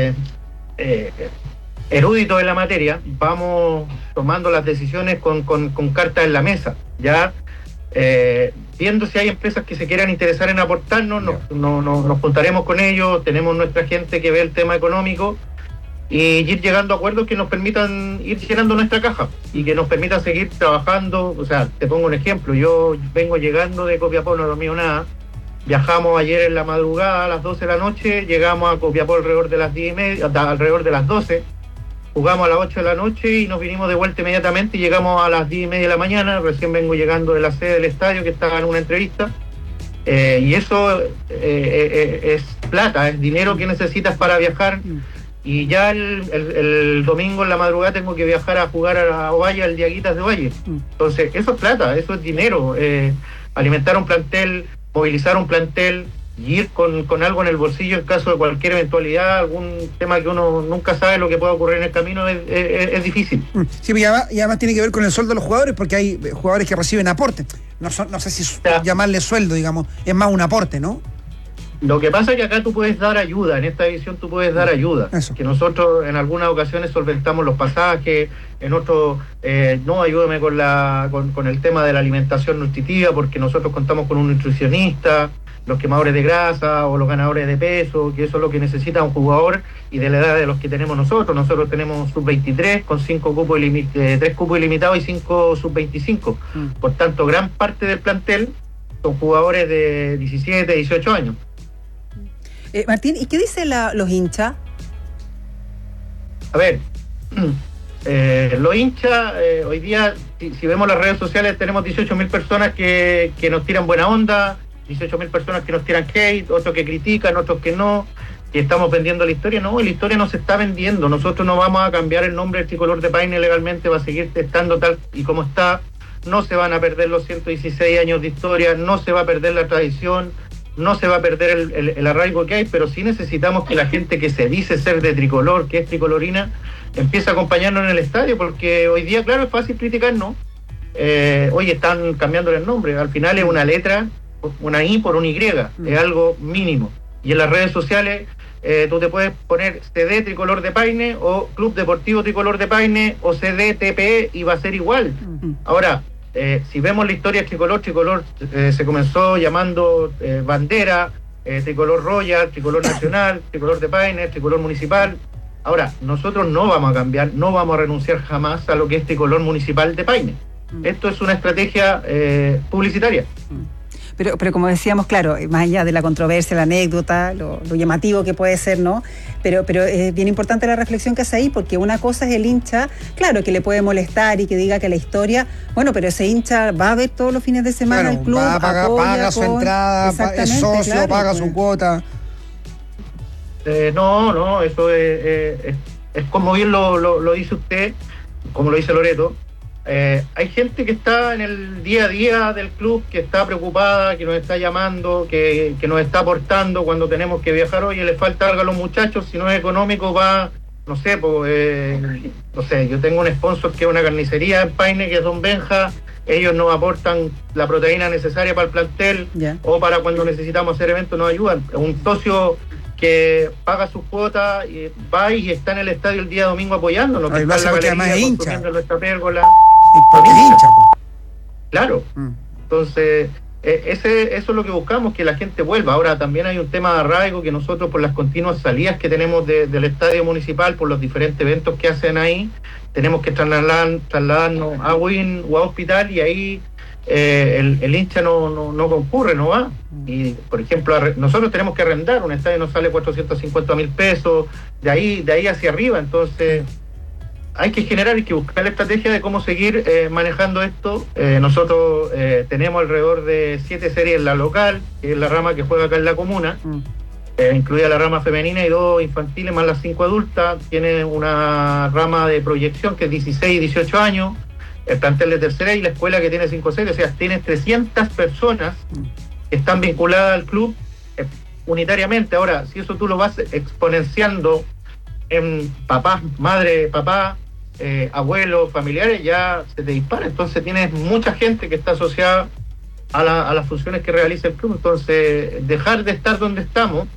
eruditos en la materia, vamos tomando las decisiones con cartas en la mesa, ya viendo si hay empresas que se quieran interesar en aportarnos, nos juntaremos con ellos, tenemos nuestra gente que ve el tema económico y ir llegando a acuerdos que nos permitan ir llenando nuestra caja y que nos permitan seguir trabajando. O sea, te pongo un ejemplo, yo vengo llegando de Copiapó, no he dormido nada, viajamos ayer en la madrugada a las 12 de la noche, llegamos a Copiapó alrededor de las 10:30, alrededor de las 12, jugamos a las 8 de la noche y nos vinimos de vuelta inmediatamente y llegamos a las 10:30 de la mañana, recién vengo llegando de la sede del estadio que estaba en una entrevista, y eso es plata, es dinero que necesitas para viajar. Y ya el domingo en la madrugada tengo que viajar a jugar a Ovalle, al Diaguitas de Ovalle. Entonces, eso es plata, eso es dinero. Alimentar un plantel, movilizar un plantel y ir con algo en el bolsillo en caso de cualquier eventualidad, algún tema que uno nunca sabe lo que pueda ocurrir en el camino, es difícil. Sí, y además tiene que ver con el sueldo de los jugadores, porque hay jugadores que reciben aporte. No sé si llamarle sueldo, digamos, es más un aporte, ¿no? Lo que pasa es que acá tú puedes dar ayuda, en esta división tú puedes dar ayuda. Eso. Que nosotros en algunas ocasiones solventamos los pasajes, en otros no, ayúdame con el tema de la alimentación nutritiva, porque nosotros contamos con un nutricionista, los quemadores de grasa o los ganadores de peso, que eso es lo que necesita un jugador y de la edad de los que tenemos nosotros. Nosotros tenemos sub-23 con 3 cupos ilimitados y 5 sub-25. Por tanto, gran parte del plantel son jugadores de 17, 18 años. Martín, ¿y qué dicen los hinchas? A ver, los hinchas, hoy día, si vemos las redes sociales, tenemos 18.000 personas que nos tiran buena onda, 18.000 personas que nos tiran hate, otros que critican, otros que no, que estamos vendiendo la historia. No, la historia no se está vendiendo. Nosotros no vamos a cambiar el nombre del tricolor de Paine legalmente, va a seguir estando tal y como está. No se van a perder los 116 años de historia, no se va a perder la tradición, no se va a perder el arraigo que hay, pero sí necesitamos que la gente que se dice ser de tricolor, que es tricolorina, empiece a acompañarnos en el estadio, porque hoy día, claro, es fácil criticar, ¿no? Hoy están cambiándole el nombre, al final es una letra, una I por una Y, es algo mínimo. Y en las redes sociales tú te puedes poner CD Tricolor de Paine o Club Deportivo Tricolor de Paine o CD TPE y va a ser igual. Ahora, si vemos la historia de Tricolor se comenzó llamando bandera, Tricolor Royal, Tricolor Nacional, Tricolor de Paine, Tricolor Municipal. Ahora, nosotros no vamos a cambiar, no vamos a renunciar jamás a lo que es Tricolor Municipal de Paine. Esto es una estrategia publicitaria. Pero como decíamos, claro, más allá de la controversia, la anécdota, lo llamativo que puede ser, ¿no? Pero es bien importante la reflexión que hace ahí, porque una cosa es el hincha, claro, que le puede molestar y que diga que la historia, bueno, pero ese hincha va a ver todos los fines de semana el club, paga su entrada, es socio, claro, paga su cuota. No, eso es como bien lo dice usted, como lo dice Loreto. Hay gente que está en el día a día del club, que está preocupada, que nos está llamando, que nos está aportando cuando tenemos que viajar. Oye, le falta algo a los muchachos, si no es económico va, no sé, yo tengo un sponsor que es una carnicería en Paine, que es Don Benja, ellos nos aportan la proteína necesaria para el plantel, o para cuando necesitamos hacer eventos nos ayudan. Un socio que paga su cuota y va y está en el estadio el día domingo apoyándonos, que está en la galería consumiendo nuestra pérgola. Porque es hincha, Claro. Entonces, Eso es lo que buscamos, que la gente vuelva. Ahora también hay un tema de arraigo que nosotros, por las continuas salidas que tenemos del estadio municipal, por los diferentes eventos que hacen ahí, tenemos que trasladarnos a Win o a Hospital, y ahí el hincha no concurre, no va. Y por ejemplo, nosotros tenemos que arrendar un estadio, nos sale 450.000 pesos, de ahí hacia arriba. Entonces hay que buscar la estrategia de cómo seguir manejando esto. Nosotros tenemos alrededor de 7 series en la local, que es la rama que juega acá en la comuna, incluida la rama femenina y 2 infantiles más las 5 adultas. Tiene una rama de proyección que es 16 y 18 años, el plantel de tercera y la escuela que tiene 5 series. O sea, tienes 300 personas que están vinculadas al club unitariamente. Ahora, si eso tú lo vas exponenciando en papás, madre, papá, abuelos, familiares, ya se te dispara. Entonces tienes mucha gente que está asociada a las funciones que realiza el club. Entonces, dejar de estar donde estamos,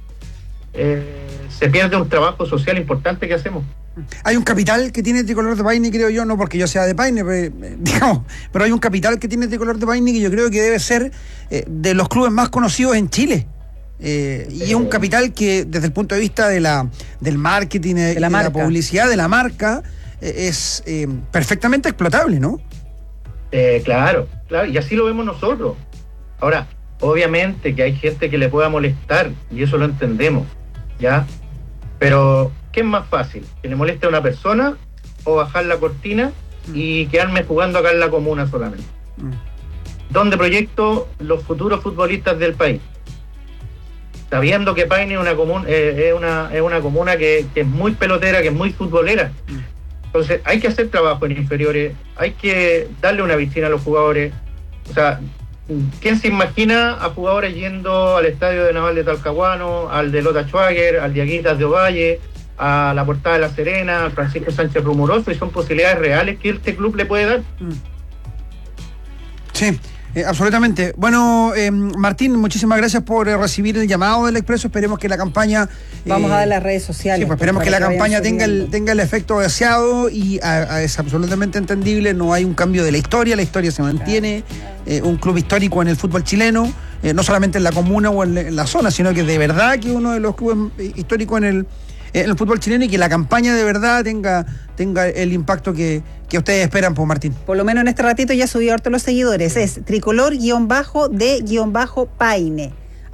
se pierde un trabajo social importante que hacemos. Hay un capital que tiene Tricolor de Paine, creo yo, no porque yo sea de Paine, pero hay un capital que tiene Tricolor de Paine que yo creo que debe ser de los clubes más conocidos en Chile. Y es un capital que desde el punto de vista del marketing, de la publicidad, de la marca, es perfectamente explotable, ¿no? Claro, y así lo vemos nosotros. Ahora, obviamente que hay gente que le pueda molestar, y eso lo entendemos, ¿ya? Pero, ¿qué es más fácil? ¿Que le moleste a una persona o bajar la cortina y quedarme jugando acá en la comuna solamente? ¿Dónde proyecto los futuros futbolistas del país? Sabiendo que Paine es una comuna que es muy pelotera, que es muy futbolera. Entonces hay que hacer trabajo en inferiores, hay que darle una vitrina a los jugadores. O sea, ¿quién se imagina a jugadores yendo al estadio de Naval de Talcahuano, al de Lota Schwager, al de Aguitas de Ovalle, a la Portada de La Serena, al Francisco Sánchez Rumoroso? Y son posibilidades reales que este club le puede dar. Sí. Absolutamente. Bueno, Martín, muchísimas gracias por recibir el llamado del Expreso. Esperemos que la campaña... Vamos a dar las redes sociales. Sí, pues esperemos que la campaña tenga el efecto deseado y es absolutamente entendible. No hay un cambio de la historia se mantiene. Un club histórico en el fútbol chileno, no solamente en la comuna o en la zona, sino que de verdad que uno de los clubes históricos en el fútbol chileno, y que la campaña de verdad tenga el impacto que ustedes esperan, pues, Martín. Por lo menos en este ratito ya subió harto los seguidores. Es tricolor-de-paine.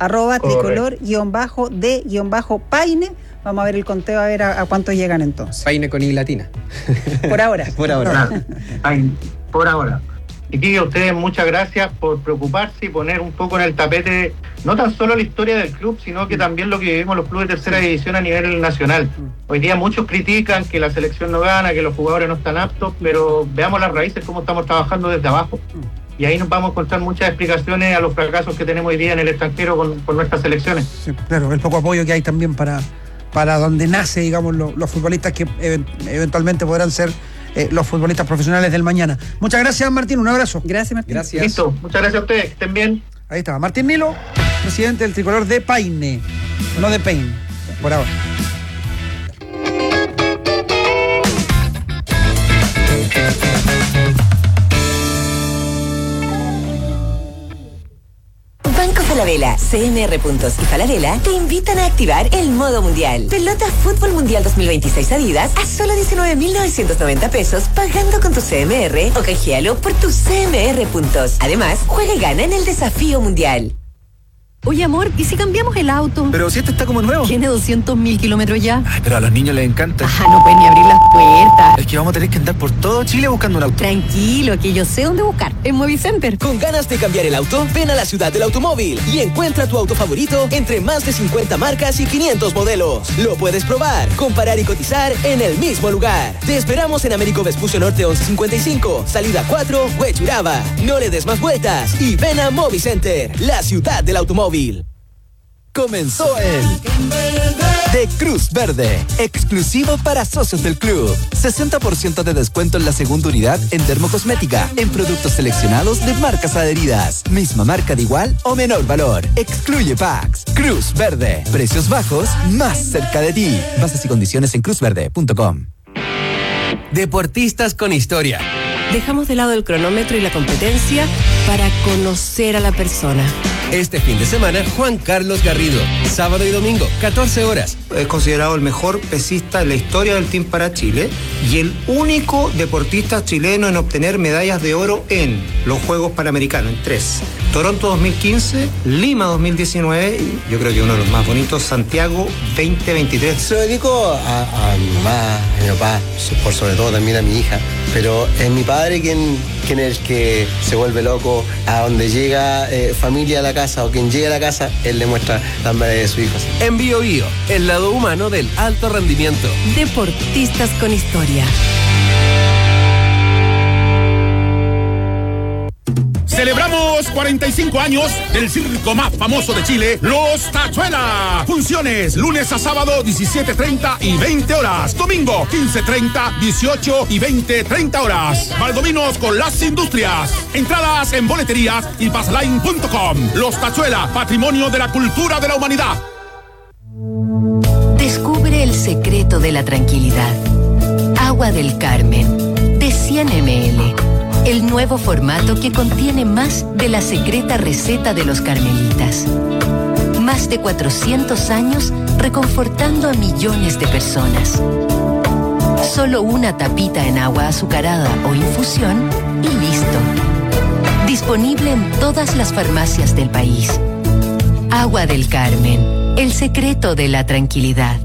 @tricolor-de-paine. Vamos a ver el conteo, a ver a cuántos llegan entonces. Paine con I latina. Por ahora. Por ahora. Por ahora. Y que a ustedes muchas gracias por preocuparse y poner un poco en el tapete no tan solo la historia del club, sino que también lo que vivimos los clubes de tercera división a nivel nacional. Hoy día muchos critican que la selección no gana, que los jugadores no están aptos, pero veamos las raíces, cómo estamos trabajando desde abajo. Y ahí nos vamos a encontrar muchas explicaciones a los fracasos que tenemos hoy día en el extranjero con nuestras selecciones. Sí, claro, el poco apoyo que hay también para donde nace, digamos, los futbolistas que eventualmente podrán ser los futbolistas profesionales del mañana. Muchas gracias, Martín, un abrazo. Gracias, Martín. Gracias. Listo, muchas gracias a ustedes, que estén bien. Ahí estaba Martín Nilo, presidente del Tricolor de Paine, no de Paine, por ahora. Banco Falabella, CMR Puntos y Falabella te invitan a activar el modo mundial. Pelota Fútbol Mundial 2026 Adidas a solo 19.990 pesos pagando con tu CMR o canjealo por tus CMR Puntos. Además, juega y gana en el desafío mundial. Oye, amor, ¿y si cambiamos el auto? Pero si este está como nuevo. Tiene 200.000 kilómetros ya. Ay, pero a los niños les encanta. No pueden ni abrir las puertas. Es que vamos a tener que andar por todo Chile buscando un auto. Tranquilo, que yo sé dónde buscar. En Movicenter. ¿Con ganas de cambiar el auto? Ven a la ciudad del automóvil y encuentra tu auto favorito entre más de 50 marcas y 500 modelos. Lo puedes probar, comparar y cotizar en el mismo lugar. Te esperamos en Américo Vespucio Norte 1155, salida 4, Huechuraba. No le des más vueltas y ven a Movicenter, la ciudad del automóvil. Comenzó el de Cruz Verde, exclusivo para socios del club. 60% de descuento en la segunda unidad en dermocosmética, en productos seleccionados de marcas adheridas. Misma marca de igual o menor valor. Excluye packs. Cruz Verde, precios bajos más cerca de ti. Bases y condiciones en cruzverde.com. Deportistas con historia. Dejamos de lado el cronómetro y la competencia para conocer a la persona. Este fin de semana, Juan Carlos Garrido. Sábado y domingo, 14 horas. Es considerado el mejor pesista en la historia del Team para Chile y el único deportista chileno en obtener medallas de oro en los Juegos Panamericanos, en 3. Toronto 2015, Lima 2019 y yo creo que uno de los más bonitos, Santiago 2023. Se lo dedico a mi mamá, a mi papá, por sobre todo también a mi hija, pero es mi padre quien es el que se vuelve loco. A donde llega familia a la casa o quien llega a la casa, él le muestra las medallas de su hijo. En Bio Bio, el lado humano del alto rendimiento. Deportistas con historia. Celebramos 45 años del circo más famoso de Chile, Los Tachuela. Funciones lunes a sábado 17:30 y 20 horas. Domingo 15:30, 18 y 20:30 horas. Valdominos con las industrias. Entradas en boleterías y passline.com. Los Tachuela, patrimonio de la cultura de la humanidad. Descubre el secreto de la tranquilidad. Agua del Carmen, de 100 ml. El nuevo formato que contiene más de la secreta receta de los carmelitas. Más de 400 años reconfortando a millones de personas. Solo una tapita en agua azucarada o infusión y listo. Disponible en todas las farmacias del país. Agua del Carmen, el secreto de la tranquilidad.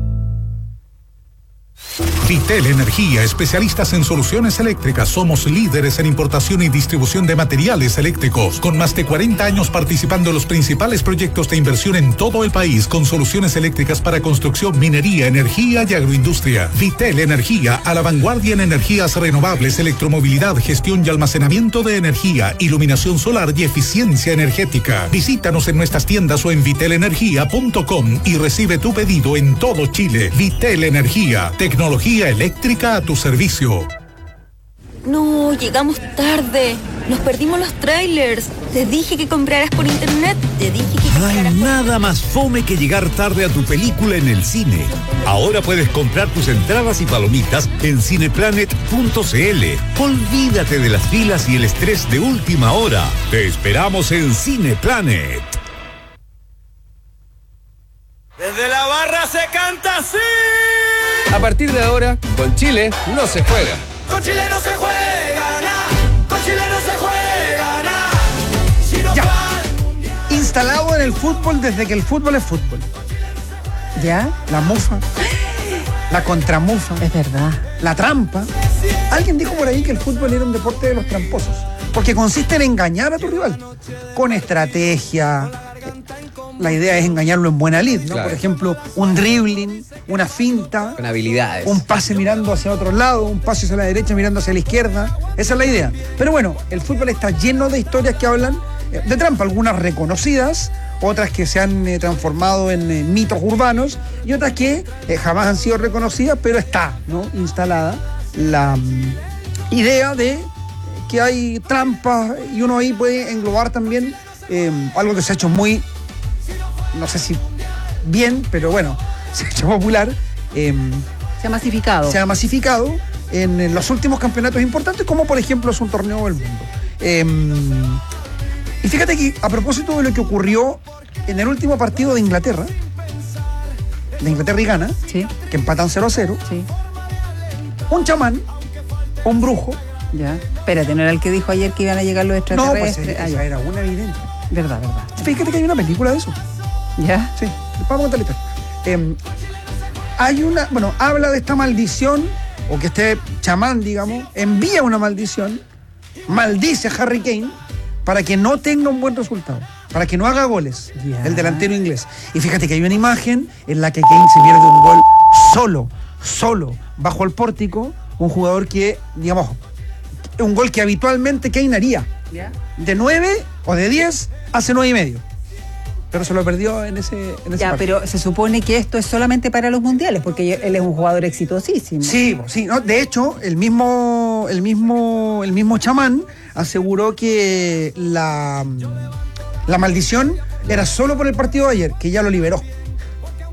Vitel Energía, especialistas en soluciones eléctricas. Somos líderes en importación y distribución de materiales eléctricos. Con más de 40 años participando en los principales proyectos de inversión en todo el país, con soluciones eléctricas para construcción, minería, energía y agroindustria. Vitel Energía, a la vanguardia en energías renovables, electromovilidad, gestión y almacenamiento de energía, iluminación solar y eficiencia energética. Visítanos en nuestras tiendas o en vitelenergia.com y recibe tu pedido en todo Chile. Vitel Energía, tecnología eléctrica a tu servicio. No, llegamos tarde. Nos perdimos los trailers. Te dije que compraras por internet. Te dije que No hay nada más fome que llegar tarde a tu película en el cine. Ahora puedes comprar tus entradas y palomitas en cineplanet.cl. Olvídate de las filas y el estrés de última hora. Te esperamos en Cineplanet. Desde la barra se canta así. A partir de ahora, con Chile no se juega. Con Chile no se juega nada. Con Chile no se juega nada. Si no ya. Instalado en el fútbol desde que el fútbol es fútbol. ¿Ya? La mufa. La contramufa. Es verdad. La trampa. Alguien dijo por ahí que el fútbol era un deporte de los tramposos. Porque consiste en engañar a tu rival. Con estrategia. La idea es engañarlo en buena lid, ¿no? Claro. Por ejemplo, un dribbling, una finta. Con habilidades. Un pase mirando hacia otro lado, un pase hacia la derecha mirando hacia la izquierda. Esa es la idea. Pero bueno, el fútbol está lleno de historias que hablan de trampa. Algunas reconocidas, otras que se han transformado en mitos urbanos y otras que jamás han sido reconocidas, pero está, ¿no?, instalada la idea de que hay trampas y uno ahí puede englobar también algo que se ha hecho muy, no sé si bien, pero bueno, se ha hecho popular. Se ha masificado. Se ha masificado en los últimos campeonatos importantes, como por ejemplo es un torneo del mundo. Y fíjate que a propósito de lo que ocurrió en el último partido de Inglaterra y Ghana, sí, que empatan 0-0, sí, un chamán, un brujo. Ya. Espérate, ¿no era el que dijo ayer que iban a llegar los extraterrestres? No, pues esa era una evidente. Verdad. Fíjate que hay una película de eso. ¿Ya? Sí, vamos a contarle. Hay una, bueno, habla de esta maldición, o que este chamán, digamos, envía una maldición, maldice a Harry Kane para que no tenga un buen resultado, para que no haga goles, el delantero inglés. Y fíjate que hay una imagen en la que Kane se pierde un gol solo, bajo el pórtico, un jugador que, digamos, un gol que habitualmente Kane haría. De 9 o de 10 hace 9,5. Pero se lo perdió en ese ya, partido. Pero se supone que esto es solamente para los mundiales, porque él es un jugador exitosísimo. Sí, no, de hecho, el mismo chamán aseguró que la maldición era solo por el partido de ayer, que ya lo liberó.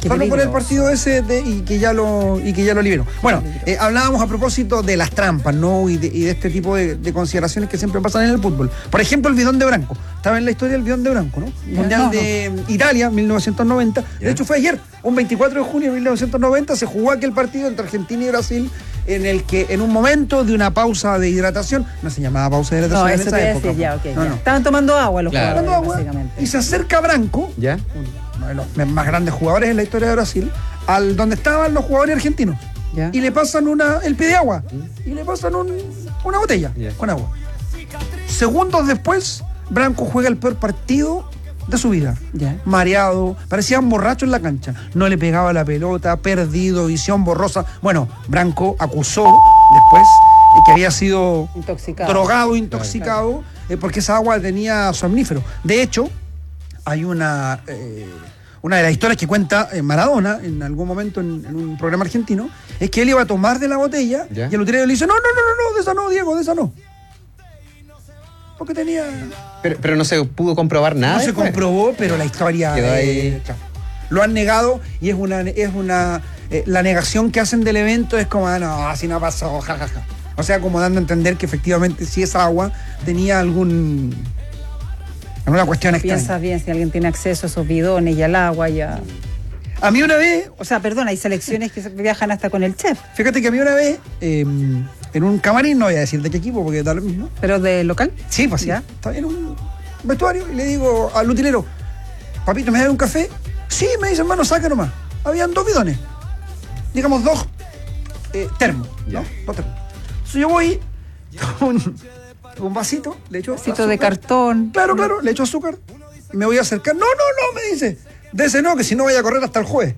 Salvo por el partido ese y que ya lo liberó. Bueno, hablábamos a propósito de las trampas, ¿no? Y de este tipo de consideraciones que siempre pasan en el fútbol. Por ejemplo, el bidón de Branco. Estaba en la historia del bidón de Branco, ¿no? Mundial de Italia, 1990. De hecho, fue ayer, un 24 de junio de 1990, se jugó aquel partido entre Argentina y Brasil, en el que en un momento de una pausa de hidratación, no se llamaba pausa de hidratación en esa época. Decir, ya, okay, no. Estaban tomando agua los jugadores, básicamente. Y se acerca Branco, ¿ya? Uno de los más grandes jugadores en la historia de Brasil, al donde estaban los jugadores argentinos. ¿Ya? Y le pasan el pie de agua. Y le pasan una botella con agua. Segundos después, Branco juega el peor partido de su vida. Mareado, parecía un borracho en la cancha. No le pegaba la pelota, perdido, visión borrosa. Bueno, Branco acusó después que había sido intoxicado, porque esa agua tenía somnífero. De hecho, hay una de las historias que cuenta Maradona en algún momento en un programa argentino, es que él iba a tomar de la botella y el utilero le dice, no, de esa no, Diego, de esa no. Porque tenía... Pero no se pudo comprobar nada. No se comprobó, pero la historia quedó ahí. Lo han negado y es una la negación que hacen del evento es como, no, así no pasó, jajaja. O sea, como dando a entender que efectivamente si esa agua tenía alguna cuestión extraña. Piensas bien, si alguien tiene acceso a esos bidones y al agua ya... A mí una vez... O sea, perdón, hay selecciones que viajan hasta con el chef. Fíjate que a mí una vez, en un camarín, no voy a decir de qué equipo porque da lo mismo. ¿Pero de local? Sí, pues sí. Estaba en un vestuario y le digo al utilero, papito, ¿me da un café? Sí, me dice, hermano, saca nomás. Habían 2 bidones. Digamos 2 termos, ¿no? 2 termos. Entonces yo voy con un vasito, le echo vasito azúcar. De cartón. Claro, le echo azúcar. Y me voy a acercar. No, me dice. De ese no, que si no vaya a correr hasta el jueves.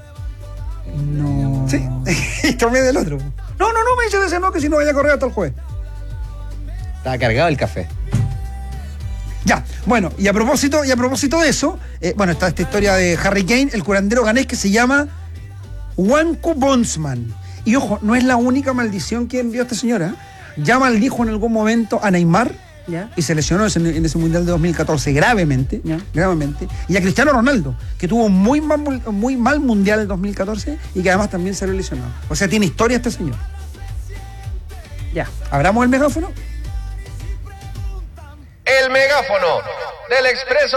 No. Sí, y tomé del otro. No, me dice de ese no, que si no vaya a correr hasta el jueves. Estaba cargado el café. Ya, bueno, y a propósito de eso, está esta historia de Harry Kane, el curandero ganés que se llama Wanko Bonsman. Y ojo, no es la única maldición que envió esta señora. Ya maldijo en algún momento a Neymar. ¿Ya? Y se lesionó en ese Mundial de 2014 gravemente. Y a Cristiano Ronaldo, que tuvo muy mal Mundial en 2014 y que además también se lesionado. O sea, tiene historia este señor. Ya. ¿Abramos el megáfono? El megáfono del Expreso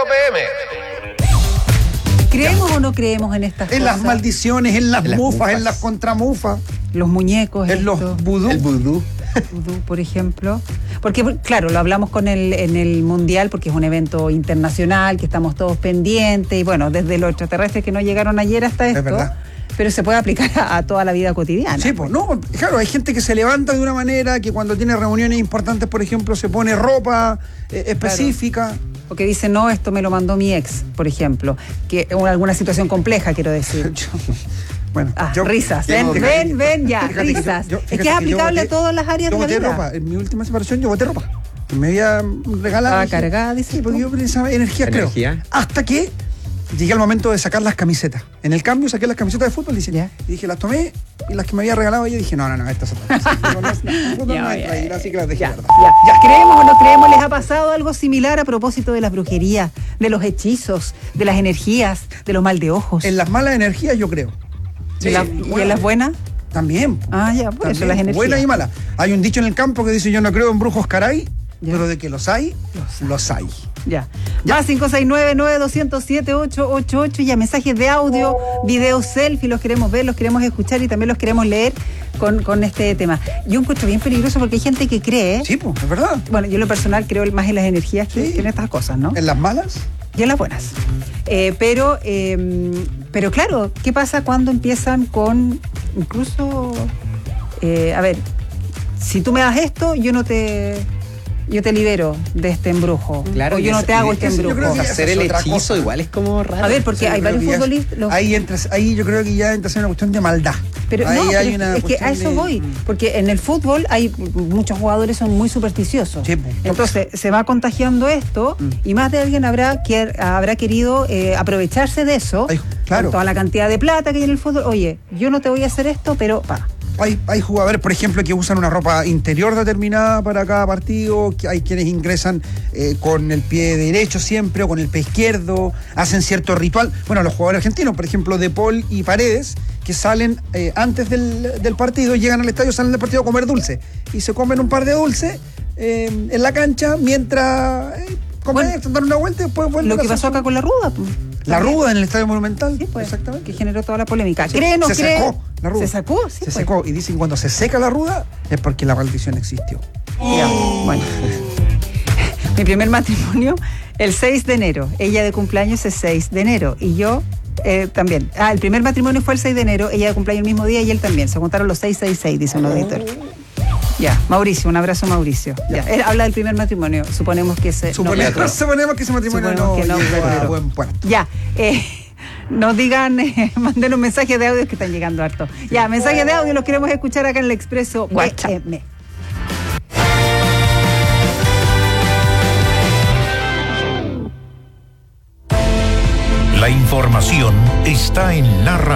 PM. ¿Creemos o no creemos en estas cosas? En las maldiciones, en las mufas, en las contramufas. Los muñecos. En los vudú. El vudú. Por ejemplo, porque claro, lo hablamos en el Mundial porque es un evento internacional que estamos todos pendientes y bueno, desde los extraterrestres que no llegaron ayer hasta esto, pero se puede aplicar a toda la vida cotidiana. Sí, pues no, claro, hay gente que se levanta de una manera, que cuando tiene reuniones importantes, por ejemplo, se pone ropa específica. Claro. O que dice, no, esto me lo mandó mi ex, por ejemplo, que alguna situación compleja, quiero decir. Bueno, risas. Ven ya, risas. Es que es aplicable a todas las áreas de la vida. Yo boté ropa. En mi última separación yo boté ropa. Me había regalado. Estaba cargada, dice. Sí, porque yo pensaba energía, creo. Hasta que llegué al momento de sacar las camisetas. En el cambio saqué las camisetas de fútbol, dice. Y dije, las tomé y las que me había regalado yo dije, no, estas son las así que las dejé. Ya. ¿Creemos o no creemos? ¿Les ha pasado algo similar a propósito de las brujerías, de los hechizos, de las energías, de los mal de ojos? En las malas energías yo creo. Sí, ¿y en las buenas? También. Ya, por eso las energías. Buenas y malas. Hay un dicho en el campo que dice, yo no creo en brujos caray, pero de que los hay. Ya. Más 569-9207-888 y a mensajes de audio, videos selfie, los queremos ver, los queremos escuchar y también los queremos leer con este tema. Yo encuentro bien peligroso porque hay gente que cree. Sí, pues, es verdad. Bueno, yo en lo personal creo más en las energías que en estas cosas, ¿no? ¿En las malas? Y en las buenas. Pero claro, ¿qué pasa cuando empiezan con incluso, a ver, si tú me das esto, yo te libero de este embrujo. Claro, o yo no te hago este embrujo. Yo creo que hacer el hechizo igual es como raro. A ver, porque hay varios futbolistas. Ahí yo creo que ya entra a ser una cuestión de maldad. Pero ahí no, hay una es que a eso voy. Porque en el fútbol hay muchos jugadores son muy supersticiosos. Sí, entonces se va contagiando esto y más de alguien habrá querido aprovecharse de eso. Claro. Con toda la cantidad de plata que hay en el fútbol. Oye, yo no te voy a hacer esto, pero Hay jugadores, por ejemplo, que usan una ropa interior determinada para cada partido, que hay quienes ingresan con el pie derecho siempre o con el pie izquierdo, hacen cierto ritual. Bueno, los jugadores argentinos, por ejemplo, De Paul y Paredes, que salen antes del partido, llegan al estadio, salen del partido a comer dulce y se comen un par de dulces en la cancha mientras dan una vuelta y después vuelven. Lo que pasó acá con la Ruda, pues. La Ruda en el Estadio Monumental. Sí, pues, exactamente. Que generó toda la polémica. Sí, ¿Cree o no se cree? secó la Ruda. Se sacó, sí. Se pues. secó. Y dicen que cuando se seca la Ruda es porque la maldición existió. Ya, bueno. Mi primer matrimonio, el 6 de enero. Ella de cumpleaños es 6 de enero. Y yo también. El primer matrimonio fue el 6 de enero. Ella de cumpleaños el mismo día y él también. Se juntaron los 666, dice un auditor. Ya, Mauricio, un abrazo, Mauricio. Ya. Él habla del primer matrimonio. Suponemos que ese suponemos que ese matrimonio no llegó a buen puerto. Ya, nos digan, manden un mensaje de audio que están llegando harto. Ya, mensaje de audio los queremos escuchar acá en el Expreso WhatsApp. La información está en la radio.